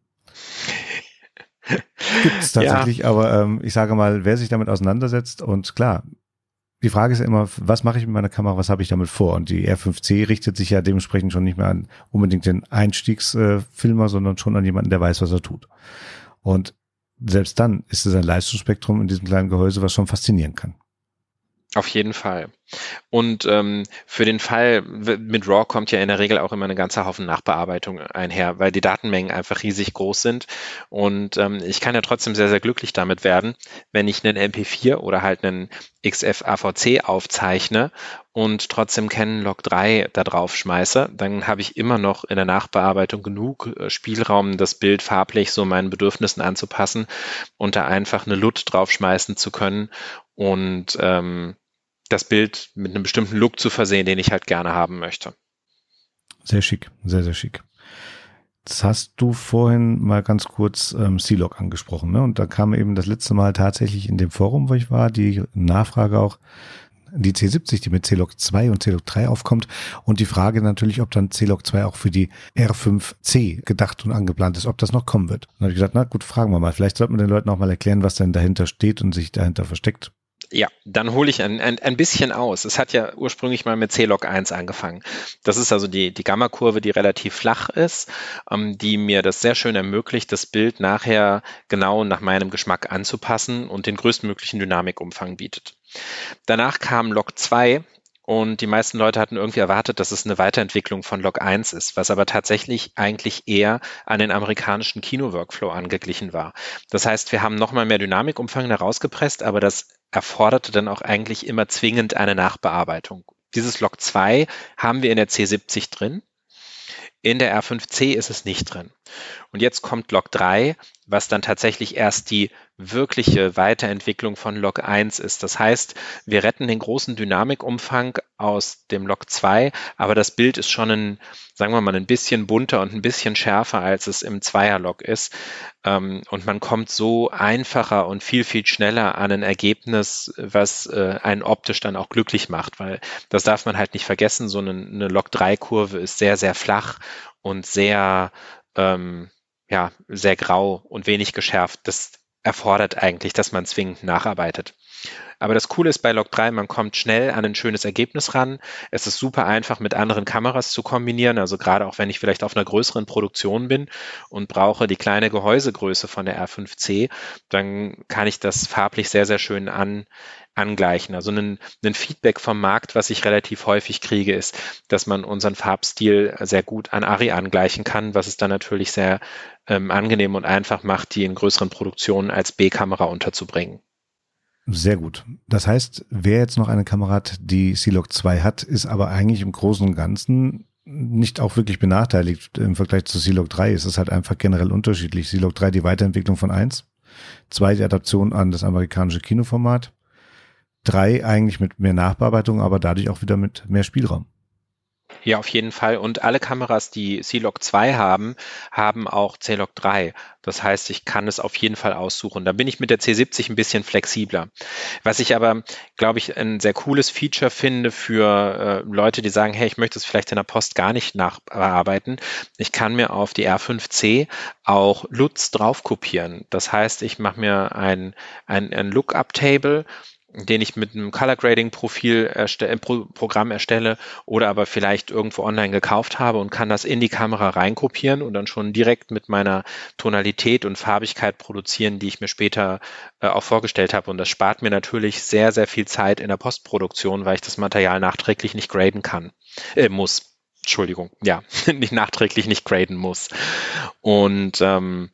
Gibt es tatsächlich, ja. Aber ähm, ich sage mal, wer sich damit auseinandersetzt und klar, die Frage ist ja immer, was mache ich mit meiner Kamera, was habe ich damit vor? Und die R fünf C richtet sich ja dementsprechend schon nicht mehr an unbedingt den Einstiegsfilmer, äh, sondern schon an jemanden, der weiß, was er tut. Und selbst dann ist es ein Leistungsspektrum in diesem kleinen Gehäuse, was schon faszinieren kann. Auf jeden Fall. Und ähm, für den Fall, mit RAW kommt ja in der Regel auch immer eine ganze Haufen Nachbearbeitung einher, weil die Datenmengen einfach riesig groß sind. Und ähm, ich kann ja trotzdem sehr, sehr glücklich damit werden, wenn ich einen M P vier oder halt einen X F A V C aufzeichne und trotzdem Canon Log drei da drauf schmeiße, dann habe ich immer noch in der Nachbearbeitung genug Spielraum, das Bild farblich so meinen Bedürfnissen anzupassen und da einfach eine L U T draufschmeißen zu können und ähm, das Bild mit einem bestimmten Look zu versehen, den ich halt gerne haben möchte. Sehr schick, sehr, sehr schick. Das hast du vorhin mal ganz kurz ähm, C-Log angesprochen, ne? Und da kam eben das letzte Mal tatsächlich in dem Forum, wo ich war, die Nachfrage auch, die C siebzig, die mit C-Log zwei und C-Log drei aufkommt und die Frage natürlich, ob dann C-Log zwei auch für die R fünf C gedacht und angeplant ist, ob das noch kommen wird. Dann habe ich gesagt, na gut, fragen wir mal. Vielleicht sollten wir den Leuten auch mal erklären, was denn dahinter steht und sich dahinter versteckt. Ja, dann hole ich ein, ein, ein bisschen aus. Es hat ja ursprünglich mal mit C-Log eins angefangen. Das ist also die, die Gamma-Kurve, die relativ flach ist, ähm, die mir das sehr schön ermöglicht, das Bild nachher genau nach meinem Geschmack anzupassen und den größtmöglichen Dynamikumfang bietet. Danach kam Log zwei. Und die meisten Leute hatten irgendwie erwartet, dass es eine Weiterentwicklung von Log eins ist, was aber tatsächlich eigentlich eher an den amerikanischen Kino-Workflow angeglichen war. Das heißt, wir haben nochmal mehr Dynamikumfang da rausgepresst, aber das erforderte dann auch eigentlich immer zwingend eine Nachbearbeitung. Dieses Log zwei haben wir in der C siebzig drin. In der R fünf C ist es nicht drin. Und jetzt kommt Log drei, was dann tatsächlich erst die wirkliche Weiterentwicklung von Log eins ist. Das heißt, wir retten den großen Dynamikumfang aus dem Log zwei, aber das Bild ist schon ein, sagen wir mal, ein bisschen bunter und ein bisschen schärfer, als es im Zweier-Log ist. Und man kommt so einfacher und viel, viel schneller an ein Ergebnis, was einen optisch dann auch glücklich macht, weil das darf man halt nicht vergessen, so eine, eine Log drei Kurve ist sehr, sehr flach und sehr, ähm, ja, sehr grau und wenig geschärft. Das erfordert eigentlich, dass man zwingend nacharbeitet. Aber das Coole ist bei Log drei, man kommt schnell an ein schönes Ergebnis ran. Es ist super einfach mit anderen Kameras zu kombinieren, also gerade auch wenn ich vielleicht auf einer größeren Produktion bin und brauche die kleine Gehäusegröße von der R fünf C, dann kann ich das farblich sehr, sehr schön an, angleichen. Also ein, ein Feedback vom Markt, was ich relativ häufig kriege, ist, dass man unseren Farbstil sehr gut an Arri angleichen kann, was es dann natürlich sehr ähm, angenehm und einfach macht, die in größeren Produktionen als B-Kamera unterzubringen. Sehr gut. Das heißt, wer jetzt noch eine Kamera hat, die C-Log zwei hat, ist aber eigentlich im Großen und Ganzen nicht auch wirklich benachteiligt im Vergleich zu C-Log drei. Es ist halt einfach generell unterschiedlich. C-Log drei die Weiterentwicklung von eins, zwei die Adaption an das amerikanische Kinoformat, drei eigentlich mit mehr Nachbearbeitung, aber dadurch auch wieder mit mehr Spielraum. Ja, auf jeden Fall. Und alle Kameras, die C-Log zwei haben, haben auch C-Log drei. Das heißt, ich kann es auf jeden Fall aussuchen. Da bin ich mit der C siebzig ein bisschen flexibler. Was ich aber, glaube ich, ein sehr cooles Feature finde für äh, Leute, die sagen, hey, ich möchte es vielleicht in der Post gar nicht nachbearbeiten. Ich kann mir auf die R fünf C auch L U Ts drauf kopieren. Das heißt, ich mache mir ein, ein, ein Lookup-Table, den ich mit einem Color Grading Profil erste- Pro- Programm erstelle oder aber vielleicht irgendwo online gekauft habe und kann das in die Kamera reinkopieren und dann schon direkt mit meiner Tonalität und Farbigkeit produzieren, die ich mir später äh, auch vorgestellt habe. Und das spart mir natürlich sehr, sehr viel Zeit in der Postproduktion, weil ich das Material nachträglich nicht graden kann, äh, muss. Entschuldigung, ja, nicht nachträglich nicht graden muss. Und ähm,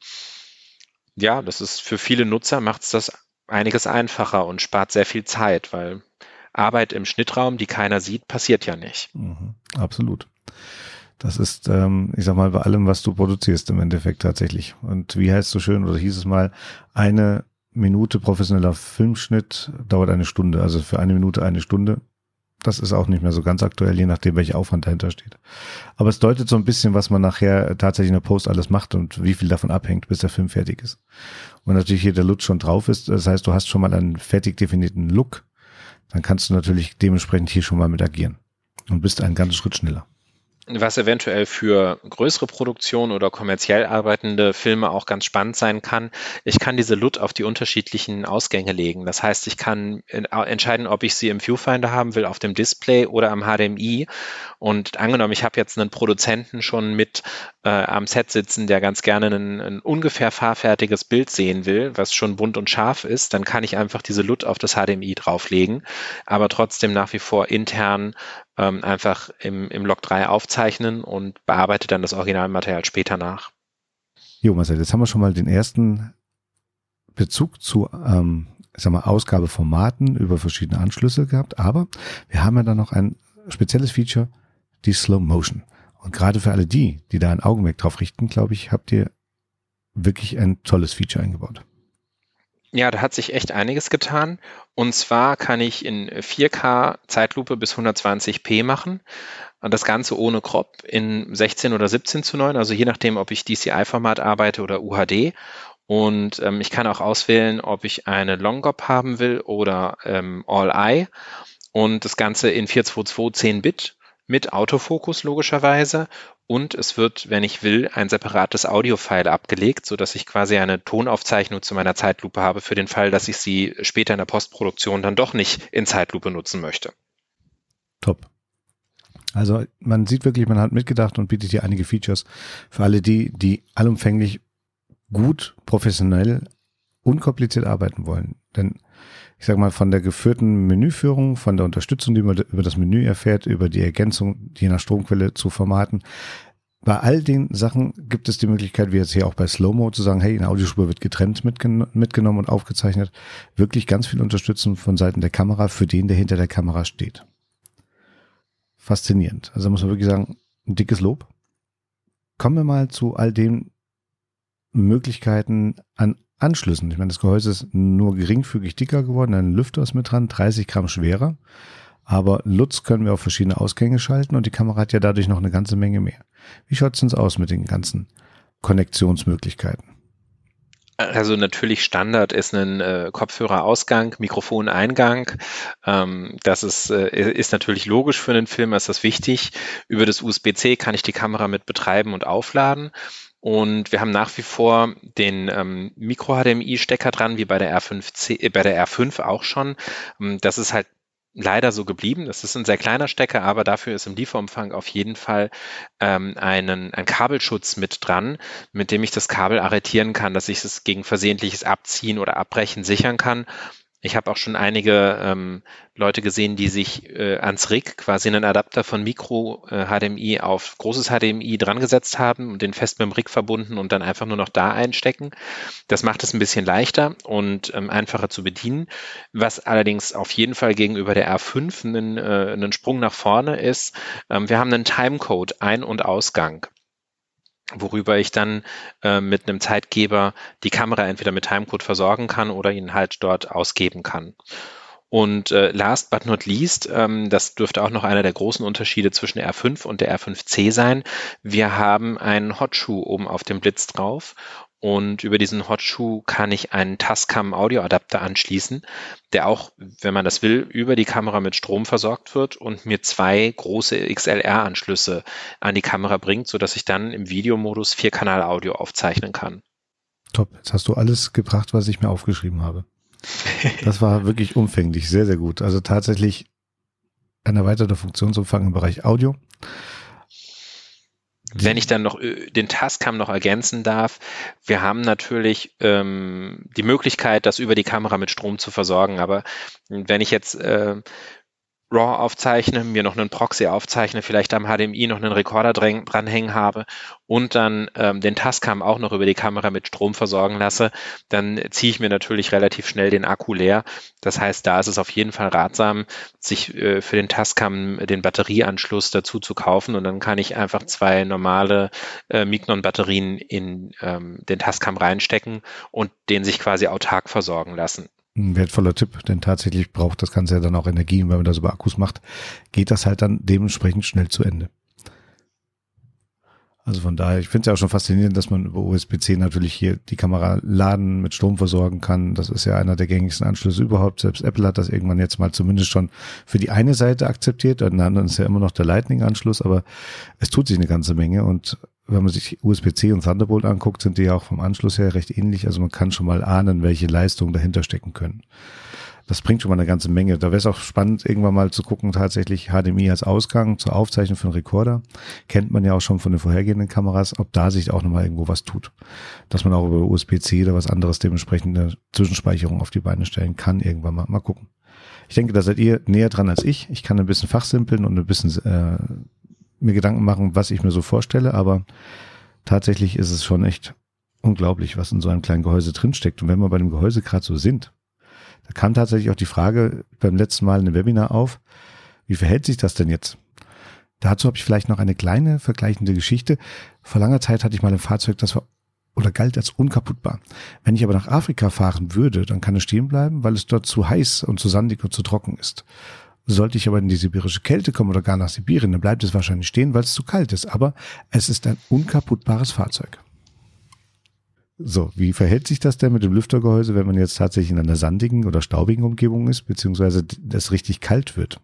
ja, das ist für viele Nutzer macht es das einiges einfacher und spart sehr viel Zeit, weil Arbeit im Schnittraum, die keiner sieht, passiert ja nicht. Mhm, absolut. Das ist, ähm, ich sag mal, bei allem, was du produzierst im Endeffekt tatsächlich. Und wie heißt es so schön, oder hieß es mal, eine Minute professioneller Filmschnitt dauert eine Stunde. Also für eine Minute eine Stunde. Das ist auch nicht mehr so ganz aktuell, je nachdem, welcher Aufwand dahinter steht. Aber es deutet so ein bisschen, was man nachher tatsächlich in der Post alles macht und wie viel davon abhängt, bis der Film fertig ist. Und natürlich hier der L U T schon drauf ist, das heißt, du hast schon mal einen fertig definierten Look, dann kannst du natürlich dementsprechend hier schon mal mit agieren und bist einen ganzen Schritt schneller. Was eventuell für größere Produktionen oder kommerziell arbeitende Filme auch ganz spannend sein kann. Ich kann diese L U T auf die unterschiedlichen Ausgänge legen. Das heißt, ich kann entscheiden, ob ich sie im Viewfinder haben will, auf dem Display oder am H D M I. Und angenommen, ich habe jetzt einen Produzenten schon mit äh, am Set sitzen, der ganz gerne ein, ein ungefähr fahrfertiges Bild sehen will, was schon bunt und scharf ist, dann kann ich einfach diese L U T auf das H D M I drauflegen, aber trotzdem nach wie vor intern ähm, einfach im, im Log drei aufzeichnen und bearbeite dann das Originalmaterial später nach. Jo, Marcel, jetzt haben wir schon mal den ersten Bezug zu ähm, ich sag mal, Ausgabeformaten über verschiedene Anschlüsse gehabt, aber wir haben ja dann noch ein spezielles Feature, die Slow Motion. Und gerade für alle die, die da ein Augenmerk drauf richten, glaube ich, habt ihr wirklich ein tolles Feature eingebaut. Ja, da hat sich echt einiges getan. Und zwar kann ich in vier K Zeitlupe bis hundertzwanzig p machen. Und das Ganze ohne Crop in sechzehn oder siebzehn zu neun, also je nachdem, ob ich D C I-Format arbeite oder U H D. Und ähm, ich kann auch auswählen, ob ich eine Long G O P haben will oder ähm, All-Eye. Und das Ganze in vier zwei zwei zehn Bit mit Autofokus logischerweise. Und es wird, wenn ich will, ein separates Audio-File abgelegt, sodass ich quasi eine Tonaufzeichnung zu meiner Zeitlupe habe für den Fall, dass ich sie später in der Postproduktion dann doch nicht in Zeitlupe nutzen möchte. Top. Also man sieht wirklich, man hat mitgedacht und bietet hier einige Features für alle die, die allumfänglich gut, professionell, unkompliziert arbeiten wollen. Denn ich sage mal, von der geführten Menüführung, von der Unterstützung, die man über das Menü erfährt, über die Ergänzung je nach Stromquelle zu Formaten. Bei all den Sachen gibt es die Möglichkeit, wie jetzt hier auch bei Slow-Mo, zu sagen, hey, eine Audiospur wird getrennt mitgen- mitgenommen und aufgezeichnet. Wirklich ganz viel Unterstützung von Seiten der Kamera für den, der hinter der Kamera steht. Faszinierend. Also muss man wirklich sagen, ein dickes Lob. Kommen wir mal zu all den Möglichkeiten an Anschlüssen. Ich meine, das Gehäuse ist nur geringfügig dicker geworden, ein Lüfter ist mit dran, dreißig Gramm schwerer, aber L U Ts können wir auf verschiedene Ausgänge schalten und die Kamera hat ja dadurch noch eine ganze Menge mehr. Wie schaut es denn aus mit den ganzen Konnektionsmöglichkeiten? Also natürlich Standard ist ein äh, Kopfhörerausgang, Mikrofoneingang. Ähm, das ist, äh, ist natürlich logisch für einen Film, ist das wichtig. Über das U S B C kann ich die Kamera mit betreiben und aufladen. Und wir haben nach wie vor den ähm, Micro-H D M I-Stecker dran, wie bei der R fünf C, äh, bei der R fünf auch schon. Das ist halt leider so geblieben. Das ist ein sehr kleiner Stecker, aber dafür ist im Lieferumfang auf jeden Fall ähm, einen, ein Kabelschutz mit dran, mit dem ich das Kabel arretieren kann, dass ich es gegen versehentliches Abziehen oder Abbrechen sichern kann. Ich habe auch schon einige ähm, Leute gesehen, die sich äh, ans Rig quasi einen Adapter von Micro-H D M I auf großes H D M I dran gesetzt haben und den fest mit dem Rig verbunden und dann einfach nur noch da einstecken. Das macht es ein bisschen leichter und ähm, einfacher zu bedienen, was allerdings auf jeden Fall gegenüber der R fünf einen, äh, einen Sprung nach vorne ist. Ähm, wir haben einen Timecode, Ein- und Ausgang, worüber ich dann äh, mit einem Zeitgeber die Kamera entweder mit Timecode versorgen kann oder ihn halt dort ausgeben kann. Und äh, last but not least, ähm, das dürfte auch noch einer der großen Unterschiede zwischen der R fünf und der R fünf C sein. Wir haben einen Hotshoe oben auf dem Blitz drauf. Und über diesen Hotshoe kann ich einen Tascam Audioadapter anschließen, der auch, wenn man das will, über die Kamera mit Strom versorgt wird und mir zwei große X L R-Anschlüsse an die Kamera bringt, sodass ich dann im Videomodus Vier-Kanal-Audio aufzeichnen kann. Top, jetzt hast du alles gebracht, was ich mir aufgeschrieben habe. Das war wirklich umfänglich, sehr, sehr gut. Also tatsächlich ein erweiterter Funktionsumfang im Bereich Audio. Wenn ich dann noch den Tascam noch ergänzen darf, wir haben natürlich ähm, die Möglichkeit, das über die Kamera mit Strom zu versorgen, aber wenn ich jetzt äh, RAW aufzeichne, mir noch einen Proxy aufzeichne, vielleicht am H D M I noch einen Rekorder dran, dranhängen habe und dann ähm, den Tascam auch noch über die Kamera mit Strom versorgen lasse, dann ziehe ich mir natürlich relativ schnell den Akku leer. Das heißt, da ist es auf jeden Fall ratsam, sich äh, für den Tascam den Batterieanschluss dazu zu kaufen und dann kann ich einfach zwei normale äh, Mignon-Batterien in ähm, den Tascam reinstecken und den sich quasi autark versorgen lassen. Ein wertvoller Tipp, denn tatsächlich braucht das Ganze ja dann auch Energie und wenn man das über Akkus macht, geht das halt dann dementsprechend schnell zu Ende. Also von daher, ich finde es ja auch schon faszinierend, dass man über U S B C natürlich hier die Kamera laden, mit Strom versorgen kann. Das ist ja einer der gängigsten Anschlüsse überhaupt. Selbst Apple hat das irgendwann jetzt mal zumindest schon für die eine Seite akzeptiert. An der anderen ist ja immer noch der Lightning-Anschluss, aber es tut sich eine ganze Menge und wenn man sich U S B C und Thunderbolt anguckt, sind die ja auch vom Anschluss her recht ähnlich. Also man kann schon mal ahnen, welche Leistungen dahinter stecken können. Das bringt schon mal eine ganze Menge. Da wäre es auch spannend, irgendwann mal zu gucken, tatsächlich H D M I als Ausgang zur Aufzeichnung für einen Rekorder. Kennt man ja auch schon von den vorhergehenden Kameras, ob da sich auch nochmal irgendwo was tut. Dass man auch über U S B C oder was anderes dementsprechend eine Zwischenspeicherung auf die Beine stellen kann, irgendwann mal. Mal gucken. Ich denke, da seid ihr näher dran als ich. Ich kann ein bisschen fachsimpeln und ein bisschen äh, mir Gedanken machen, was ich mir so vorstelle, aber tatsächlich ist es schon echt unglaublich, was in so einem kleinen Gehäuse drinsteckt. Und wenn wir bei dem Gehäuse gerade so sind, da kam tatsächlich auch die Frage beim letzten Mal in einem Webinar auf, wie verhält sich das denn jetzt? Dazu habe ich vielleicht noch eine kleine vergleichende Geschichte. Vor langer Zeit hatte ich mal ein Fahrzeug, das war oder galt als unkaputtbar. Wenn ich aber nach Afrika fahren würde, dann kann es stehen bleiben, weil es dort zu heiß und zu sandig und zu trocken ist. Sollte ich aber in die sibirische Kälte kommen oder gar nach Sibirien, dann bleibt es wahrscheinlich stehen, weil es zu kalt ist. Aber es ist ein unkaputtbares Fahrzeug. So, wie verhält sich das denn mit dem Lüftergehäuse, wenn man jetzt tatsächlich in einer sandigen oder staubigen Umgebung ist, beziehungsweise es richtig kalt wird?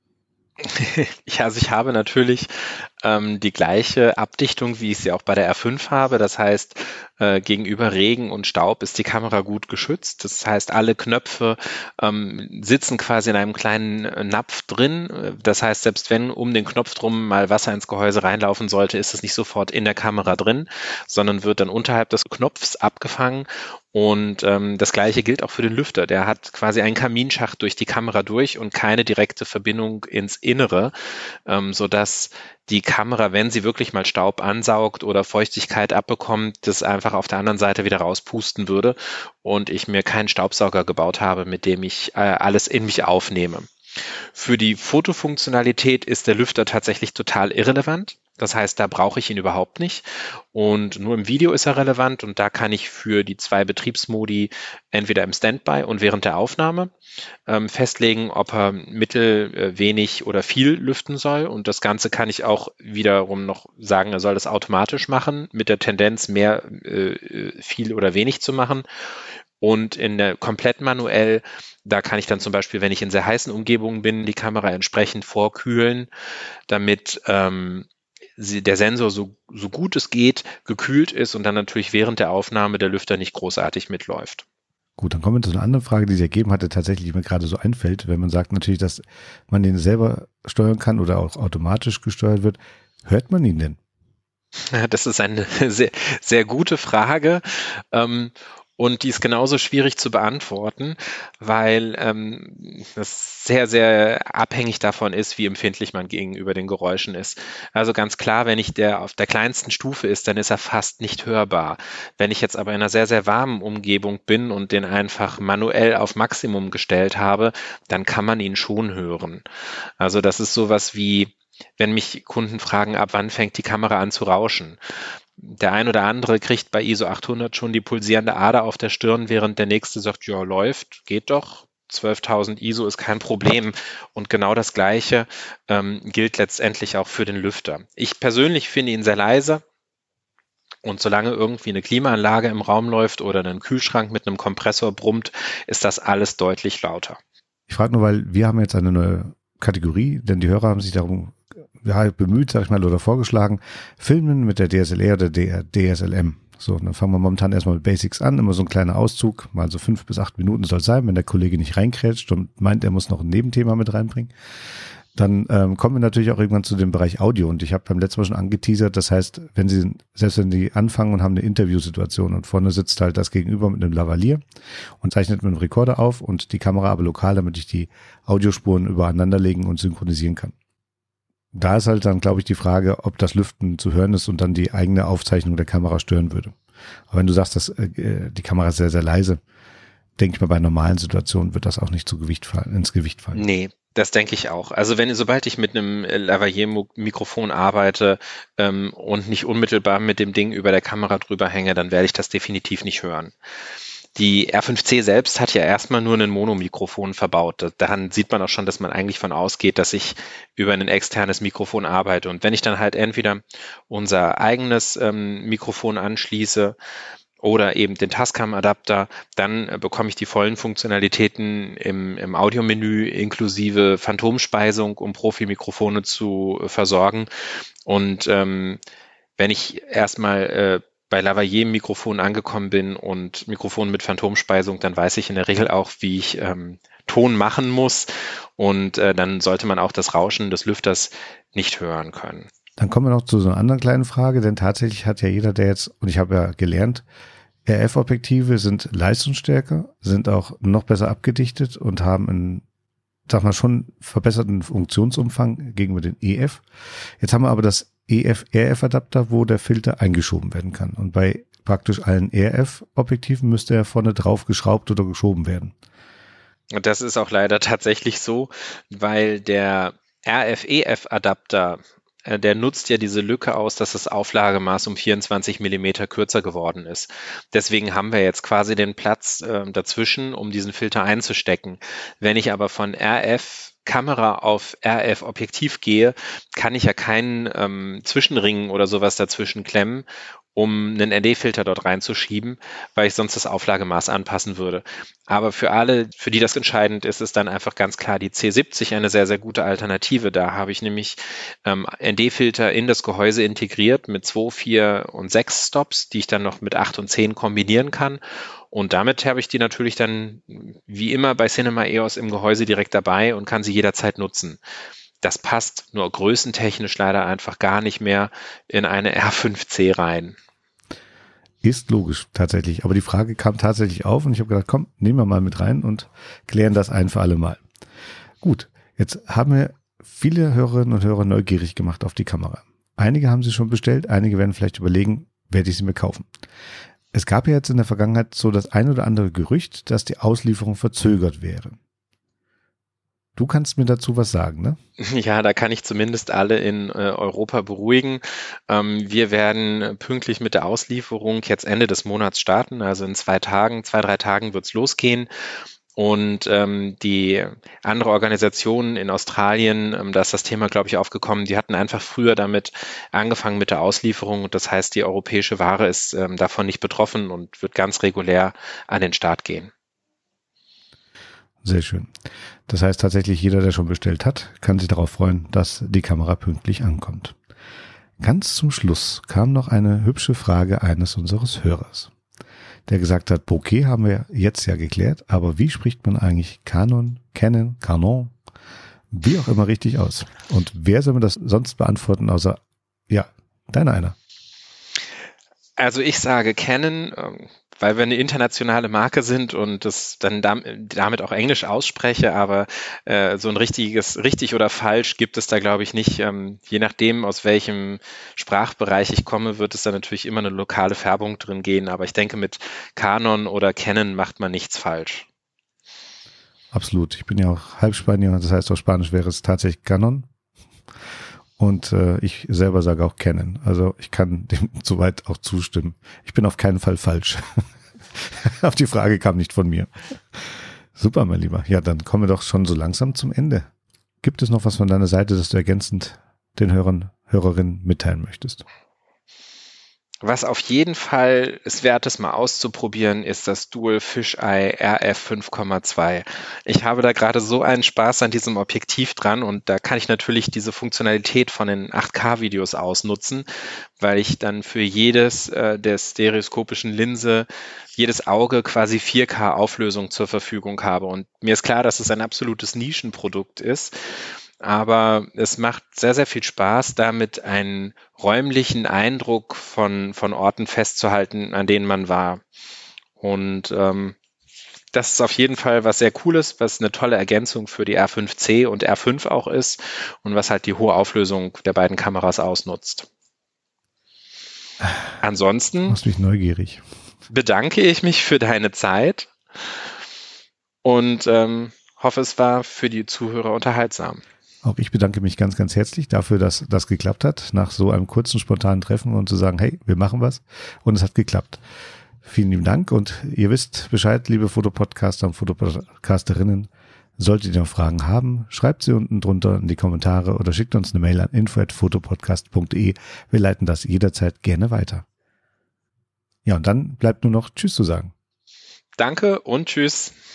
Ja, also ich habe natürlich ähm, die gleiche Abdichtung, wie ich sie auch bei der R fünf habe. Das heißt, äh, gegenüber Regen und Staub ist die Kamera gut geschützt. Das heißt, alle Knöpfe ähm, sitzen quasi in einem kleinen äh, Napf drin. Das heißt, selbst wenn um den Knopf drum mal Wasser ins Gehäuse reinlaufen sollte, ist es nicht sofort in der Kamera drin, sondern wird dann unterhalb des Knopfs abgefangen. Und ähm, das Gleiche gilt auch für den Lüfter. Der hat quasi einen Kaminschacht durch die Kamera durch und keine direkte Verbindung ins Innere, ähm, sodass die Kamera, wenn sie wirklich mal Staub ansaugt oder Feuchtigkeit abbekommt, das einfach auf der anderen Seite wieder rauspusten würde und ich mir keinen Staubsauger gebaut habe, mit dem ich äh, alles in mich aufnehme. Für die Fotofunktionalität ist der Lüfter tatsächlich total irrelevant. Das heißt, da brauche ich ihn überhaupt nicht und nur im Video ist er relevant und da kann ich für die zwei Betriebsmodi entweder im Standby und während der Aufnahme ähm, festlegen, ob er mittel, äh, wenig oder viel lüften soll und das Ganze kann ich auch wiederum noch sagen, er soll das automatisch machen mit der Tendenz mehr äh, viel oder wenig zu machen. Und in der komplett manuell, da kann ich dann zum Beispiel, wenn ich in sehr heißen Umgebungen bin, die Kamera entsprechend vorkühlen, damit ähm, sie, der Sensor so, so gut es geht gekühlt ist und dann natürlich während der Aufnahme der Lüfter nicht großartig mitläuft. Gut, dann kommen wir zu einer anderen Frage, die sich ergeben hatte, tatsächlich die mir gerade so einfällt, wenn man sagt natürlich, dass man den selber steuern kann oder auch automatisch gesteuert wird. Hört man ihn denn? Das ist eine sehr, sehr gute Frage. Ähm, Und die ist genauso schwierig zu beantworten, weil ähm, das sehr, sehr abhängig davon ist, wie empfindlich man gegenüber den Geräuschen ist. Also ganz klar, wenn ich der auf der kleinsten Stufe ist, dann ist er fast nicht hörbar. Wenn ich jetzt aber in einer sehr, sehr warmen Umgebung bin und den einfach manuell auf Maximum gestellt habe, dann kann man ihn schon hören. Also das ist sowas wie, wenn mich Kunden fragen, ab wann fängt die Kamera an zu rauschen. Der ein oder andere kriegt bei I S O achthundert schon die pulsierende Ader auf der Stirn, während der nächste sagt, ja, läuft, geht doch. zwölftausend I S O ist kein Problem. Und genau das Gleiche ähm, gilt letztendlich auch für den Lüfter. Ich persönlich finde ihn sehr leise. Und solange irgendwie eine Klimaanlage im Raum läuft oder ein Kühlschrank mit einem Kompressor brummt, ist das alles deutlich lauter. Ich frage nur, weil wir haben jetzt eine neue Kategorie, denn die Hörer haben sich darum ja, bemüht, sag ich mal, oder vorgeschlagen, Filmen mit der D S L R oder der D S L M. So, dann fangen wir momentan erstmal mit Basics an, immer so ein kleiner Auszug, mal so fünf bis acht Minuten soll es sein, wenn der Kollege nicht reinkrätscht und meint, er muss noch ein Nebenthema mit reinbringen. Dann ähm, kommen wir natürlich auch irgendwann zu dem Bereich Audio und ich habe beim letzten Mal schon angeteasert, das heißt, wenn Sie, selbst wenn die anfangen und haben eine Interviewsituation und vorne sitzt halt das Gegenüber mit einem Lavalier und zeichnet mit einem Rekorder auf und die Kamera aber lokal, damit ich die Audiospuren übereinander legen und synchronisieren kann. Da ist halt dann, glaube ich, die Frage, ob das Lüften zu hören ist und dann die eigene Aufzeichnung der Kamera stören würde. Aber wenn du sagst, dass äh, die Kamera ist sehr, sehr leise, denke ich mal, bei normalen Situationen wird das auch nicht zu Gewicht fallen, ins Gewicht fallen. Nee, das denke ich auch. Also wenn, sobald ich mit einem Lavalier-Mikrofon arbeite ähm, und nicht unmittelbar mit dem Ding über der Kamera drüber hänge, dann werde ich das definitiv nicht hören. Die R fünf C selbst hat ja erstmal nur ein Monomikrofon verbaut. Daran sieht man auch schon, dass man eigentlich von ausgeht, dass ich über ein externes Mikrofon arbeite. Und wenn ich dann halt entweder unser eigenes ähm, Mikrofon anschließe oder eben den Tascam-Adapter, dann äh, bekomme ich die vollen Funktionalitäten im, im Audiomenü inklusive Phantomspeisung, um Profi-Mikrofone zu äh, versorgen. Und ähm, wenn ich erstmal äh, bei Lavalier-Mikrofon angekommen bin und Mikrofon mit Phantomspeisung, dann weiß ich in der Regel auch, wie ich ähm, Ton machen muss und äh, dann sollte man auch das Rauschen des Lüfters nicht hören können. Dann kommen wir noch zu so einer anderen kleinen Frage, denn tatsächlich hat ja jeder, der jetzt, und ich habe ja gelernt, R F-Objektive sind leistungsstärker, sind auch noch besser abgedichtet und haben einen, sag mal, schon verbesserten Funktionsumfang gegenüber den E F. Jetzt haben wir aber das E F-R F-Adapter, wo der Filter eingeschoben werden kann. Und bei praktisch allen R F-Objektiven müsste er vorne drauf geschraubt oder geschoben werden. Und das ist auch leider tatsächlich so, weil der R F-E F-Adapter, äh, der nutzt ja diese Lücke aus, dass das Auflagemaß um vierundzwanzig Millimeter kürzer geworden ist. Deswegen haben wir jetzt quasi den Platz äh, dazwischen, um diesen Filter einzustecken. Wenn ich aber von R F Kamera auf R F-Objektiv gehe, kann ich ja keinen ähm, Zwischenring oder sowas dazwischen klemmen, um einen N D-Filter dort reinzuschieben, weil ich sonst das Auflagemaß anpassen würde. Aber für alle, für die das entscheidend ist, ist dann einfach ganz klar die C siebzig eine sehr, sehr gute Alternative. Da habe ich nämlich ähm, N D-Filter in das Gehäuse integriert mit zwei, vier und sechs Stops, die ich dann noch mit acht und zehn kombinieren kann. Und damit habe ich die natürlich dann wie immer bei Cinema E O S im Gehäuse direkt dabei und kann sie jederzeit nutzen. Das passt nur größentechnisch leider einfach gar nicht mehr in eine R fünf C rein. Ist logisch, tatsächlich. Aber die Frage kam tatsächlich auf und ich habe gedacht, komm, nehmen wir mal mit rein und klären das ein für alle Mal. Gut, jetzt haben wir viele Hörerinnen und Hörer neugierig gemacht auf die Kamera. Einige haben sie schon bestellt, einige werden vielleicht überlegen, werde ich sie mir kaufen. Es gab ja jetzt in der Vergangenheit so das ein oder andere Gerücht, dass die Auslieferung verzögert wäre. Du kannst mir dazu was sagen, ne? Ja, da kann ich zumindest alle in äh, Europa beruhigen. Ähm, wir werden pünktlich mit der Auslieferung jetzt Ende des Monats starten, also in zwei Tagen, zwei, drei Tagen wird's losgehen. Und ähm, die andere Organisation in Australien, ähm, da ist das Thema, glaube ich, aufgekommen, die hatten einfach früher damit angefangen mit der Auslieferung. Und das heißt, die europäische Ware ist ähm, davon nicht betroffen und wird ganz regulär an den Start gehen. Sehr schön. Das heißt tatsächlich, jeder, der schon bestellt hat, kann sich darauf freuen, dass die Kamera pünktlich ankommt. Ganz zum Schluss kam noch eine hübsche Frage eines unseres Hörers, der gesagt hat, Bokeh haben wir jetzt ja geklärt, aber wie spricht man eigentlich Canon, Canon, Canon, wie auch immer richtig aus? Und wer soll mir das sonst beantworten, außer, ja, deiner einer? Also ich sage Canon, weil wir eine internationale Marke sind und das dann damit auch Englisch ausspreche, aber äh, so ein richtiges, richtig oder falsch gibt es da, glaube ich, nicht. Ähm, je nachdem, aus welchem Sprachbereich ich komme, wird es da natürlich immer eine lokale Färbung drin gehen, aber ich denke, mit Canon oder Canon macht man nichts falsch. Absolut. Ich bin ja auch Halbspanier, das heißt auf Spanisch wäre es tatsächlich Canon. Und äh, ich selber sage auch Canon. Also ich kann dem soweit auch zustimmen. Ich bin auf keinen Fall falsch. Auf die Frage kam nicht von mir. Super, mein Lieber. Ja, dann kommen wir doch schon so langsam zum Ende. Gibt es noch was von deiner Seite, das du ergänzend den Hörern, Hörerinnen mitteilen möchtest? Was auf jeden Fall es wert ist, mal auszuprobieren, ist das Dual Fisheye R F fünf Komma zwei. Ich habe da gerade so einen Spaß an diesem Objektiv dran und da kann ich natürlich diese Funktionalität von den acht K Videos ausnutzen, weil ich dann für jedes äh, der stereoskopischen Linse, jedes Auge quasi vier K Auflösung zur Verfügung habe. Und mir ist klar, dass es ein absolutes Nischenprodukt ist. Aber es macht sehr, sehr viel Spaß, damit einen räumlichen Eindruck von, von Orten festzuhalten, an denen man war. Und ähm, das ist auf jeden Fall was sehr Cooles, was eine tolle Ergänzung für die R fünf C und R fünf auch ist und was halt die hohe Auflösung der beiden Kameras ausnutzt. Ansonsten machst mich neugierig. Bedanke ich mich für deine Zeit und ähm, hoffe, es war für die Zuhörer unterhaltsam. Auch ich bedanke mich ganz, ganz herzlich dafür, dass das geklappt hat, nach so einem kurzen, spontanen Treffen und zu sagen, hey, wir machen was. Und es hat geklappt. Vielen lieben Dank und ihr wisst Bescheid, liebe Fotopodcaster und Fotopodcasterinnen. Solltet ihr noch Fragen haben, schreibt sie unten drunter in die Kommentare oder schickt uns eine Mail an info at fotopodcast punkt de. Wir leiten das jederzeit gerne weiter. Ja, und dann bleibt nur noch Tschüss zu sagen. Danke und Tschüss.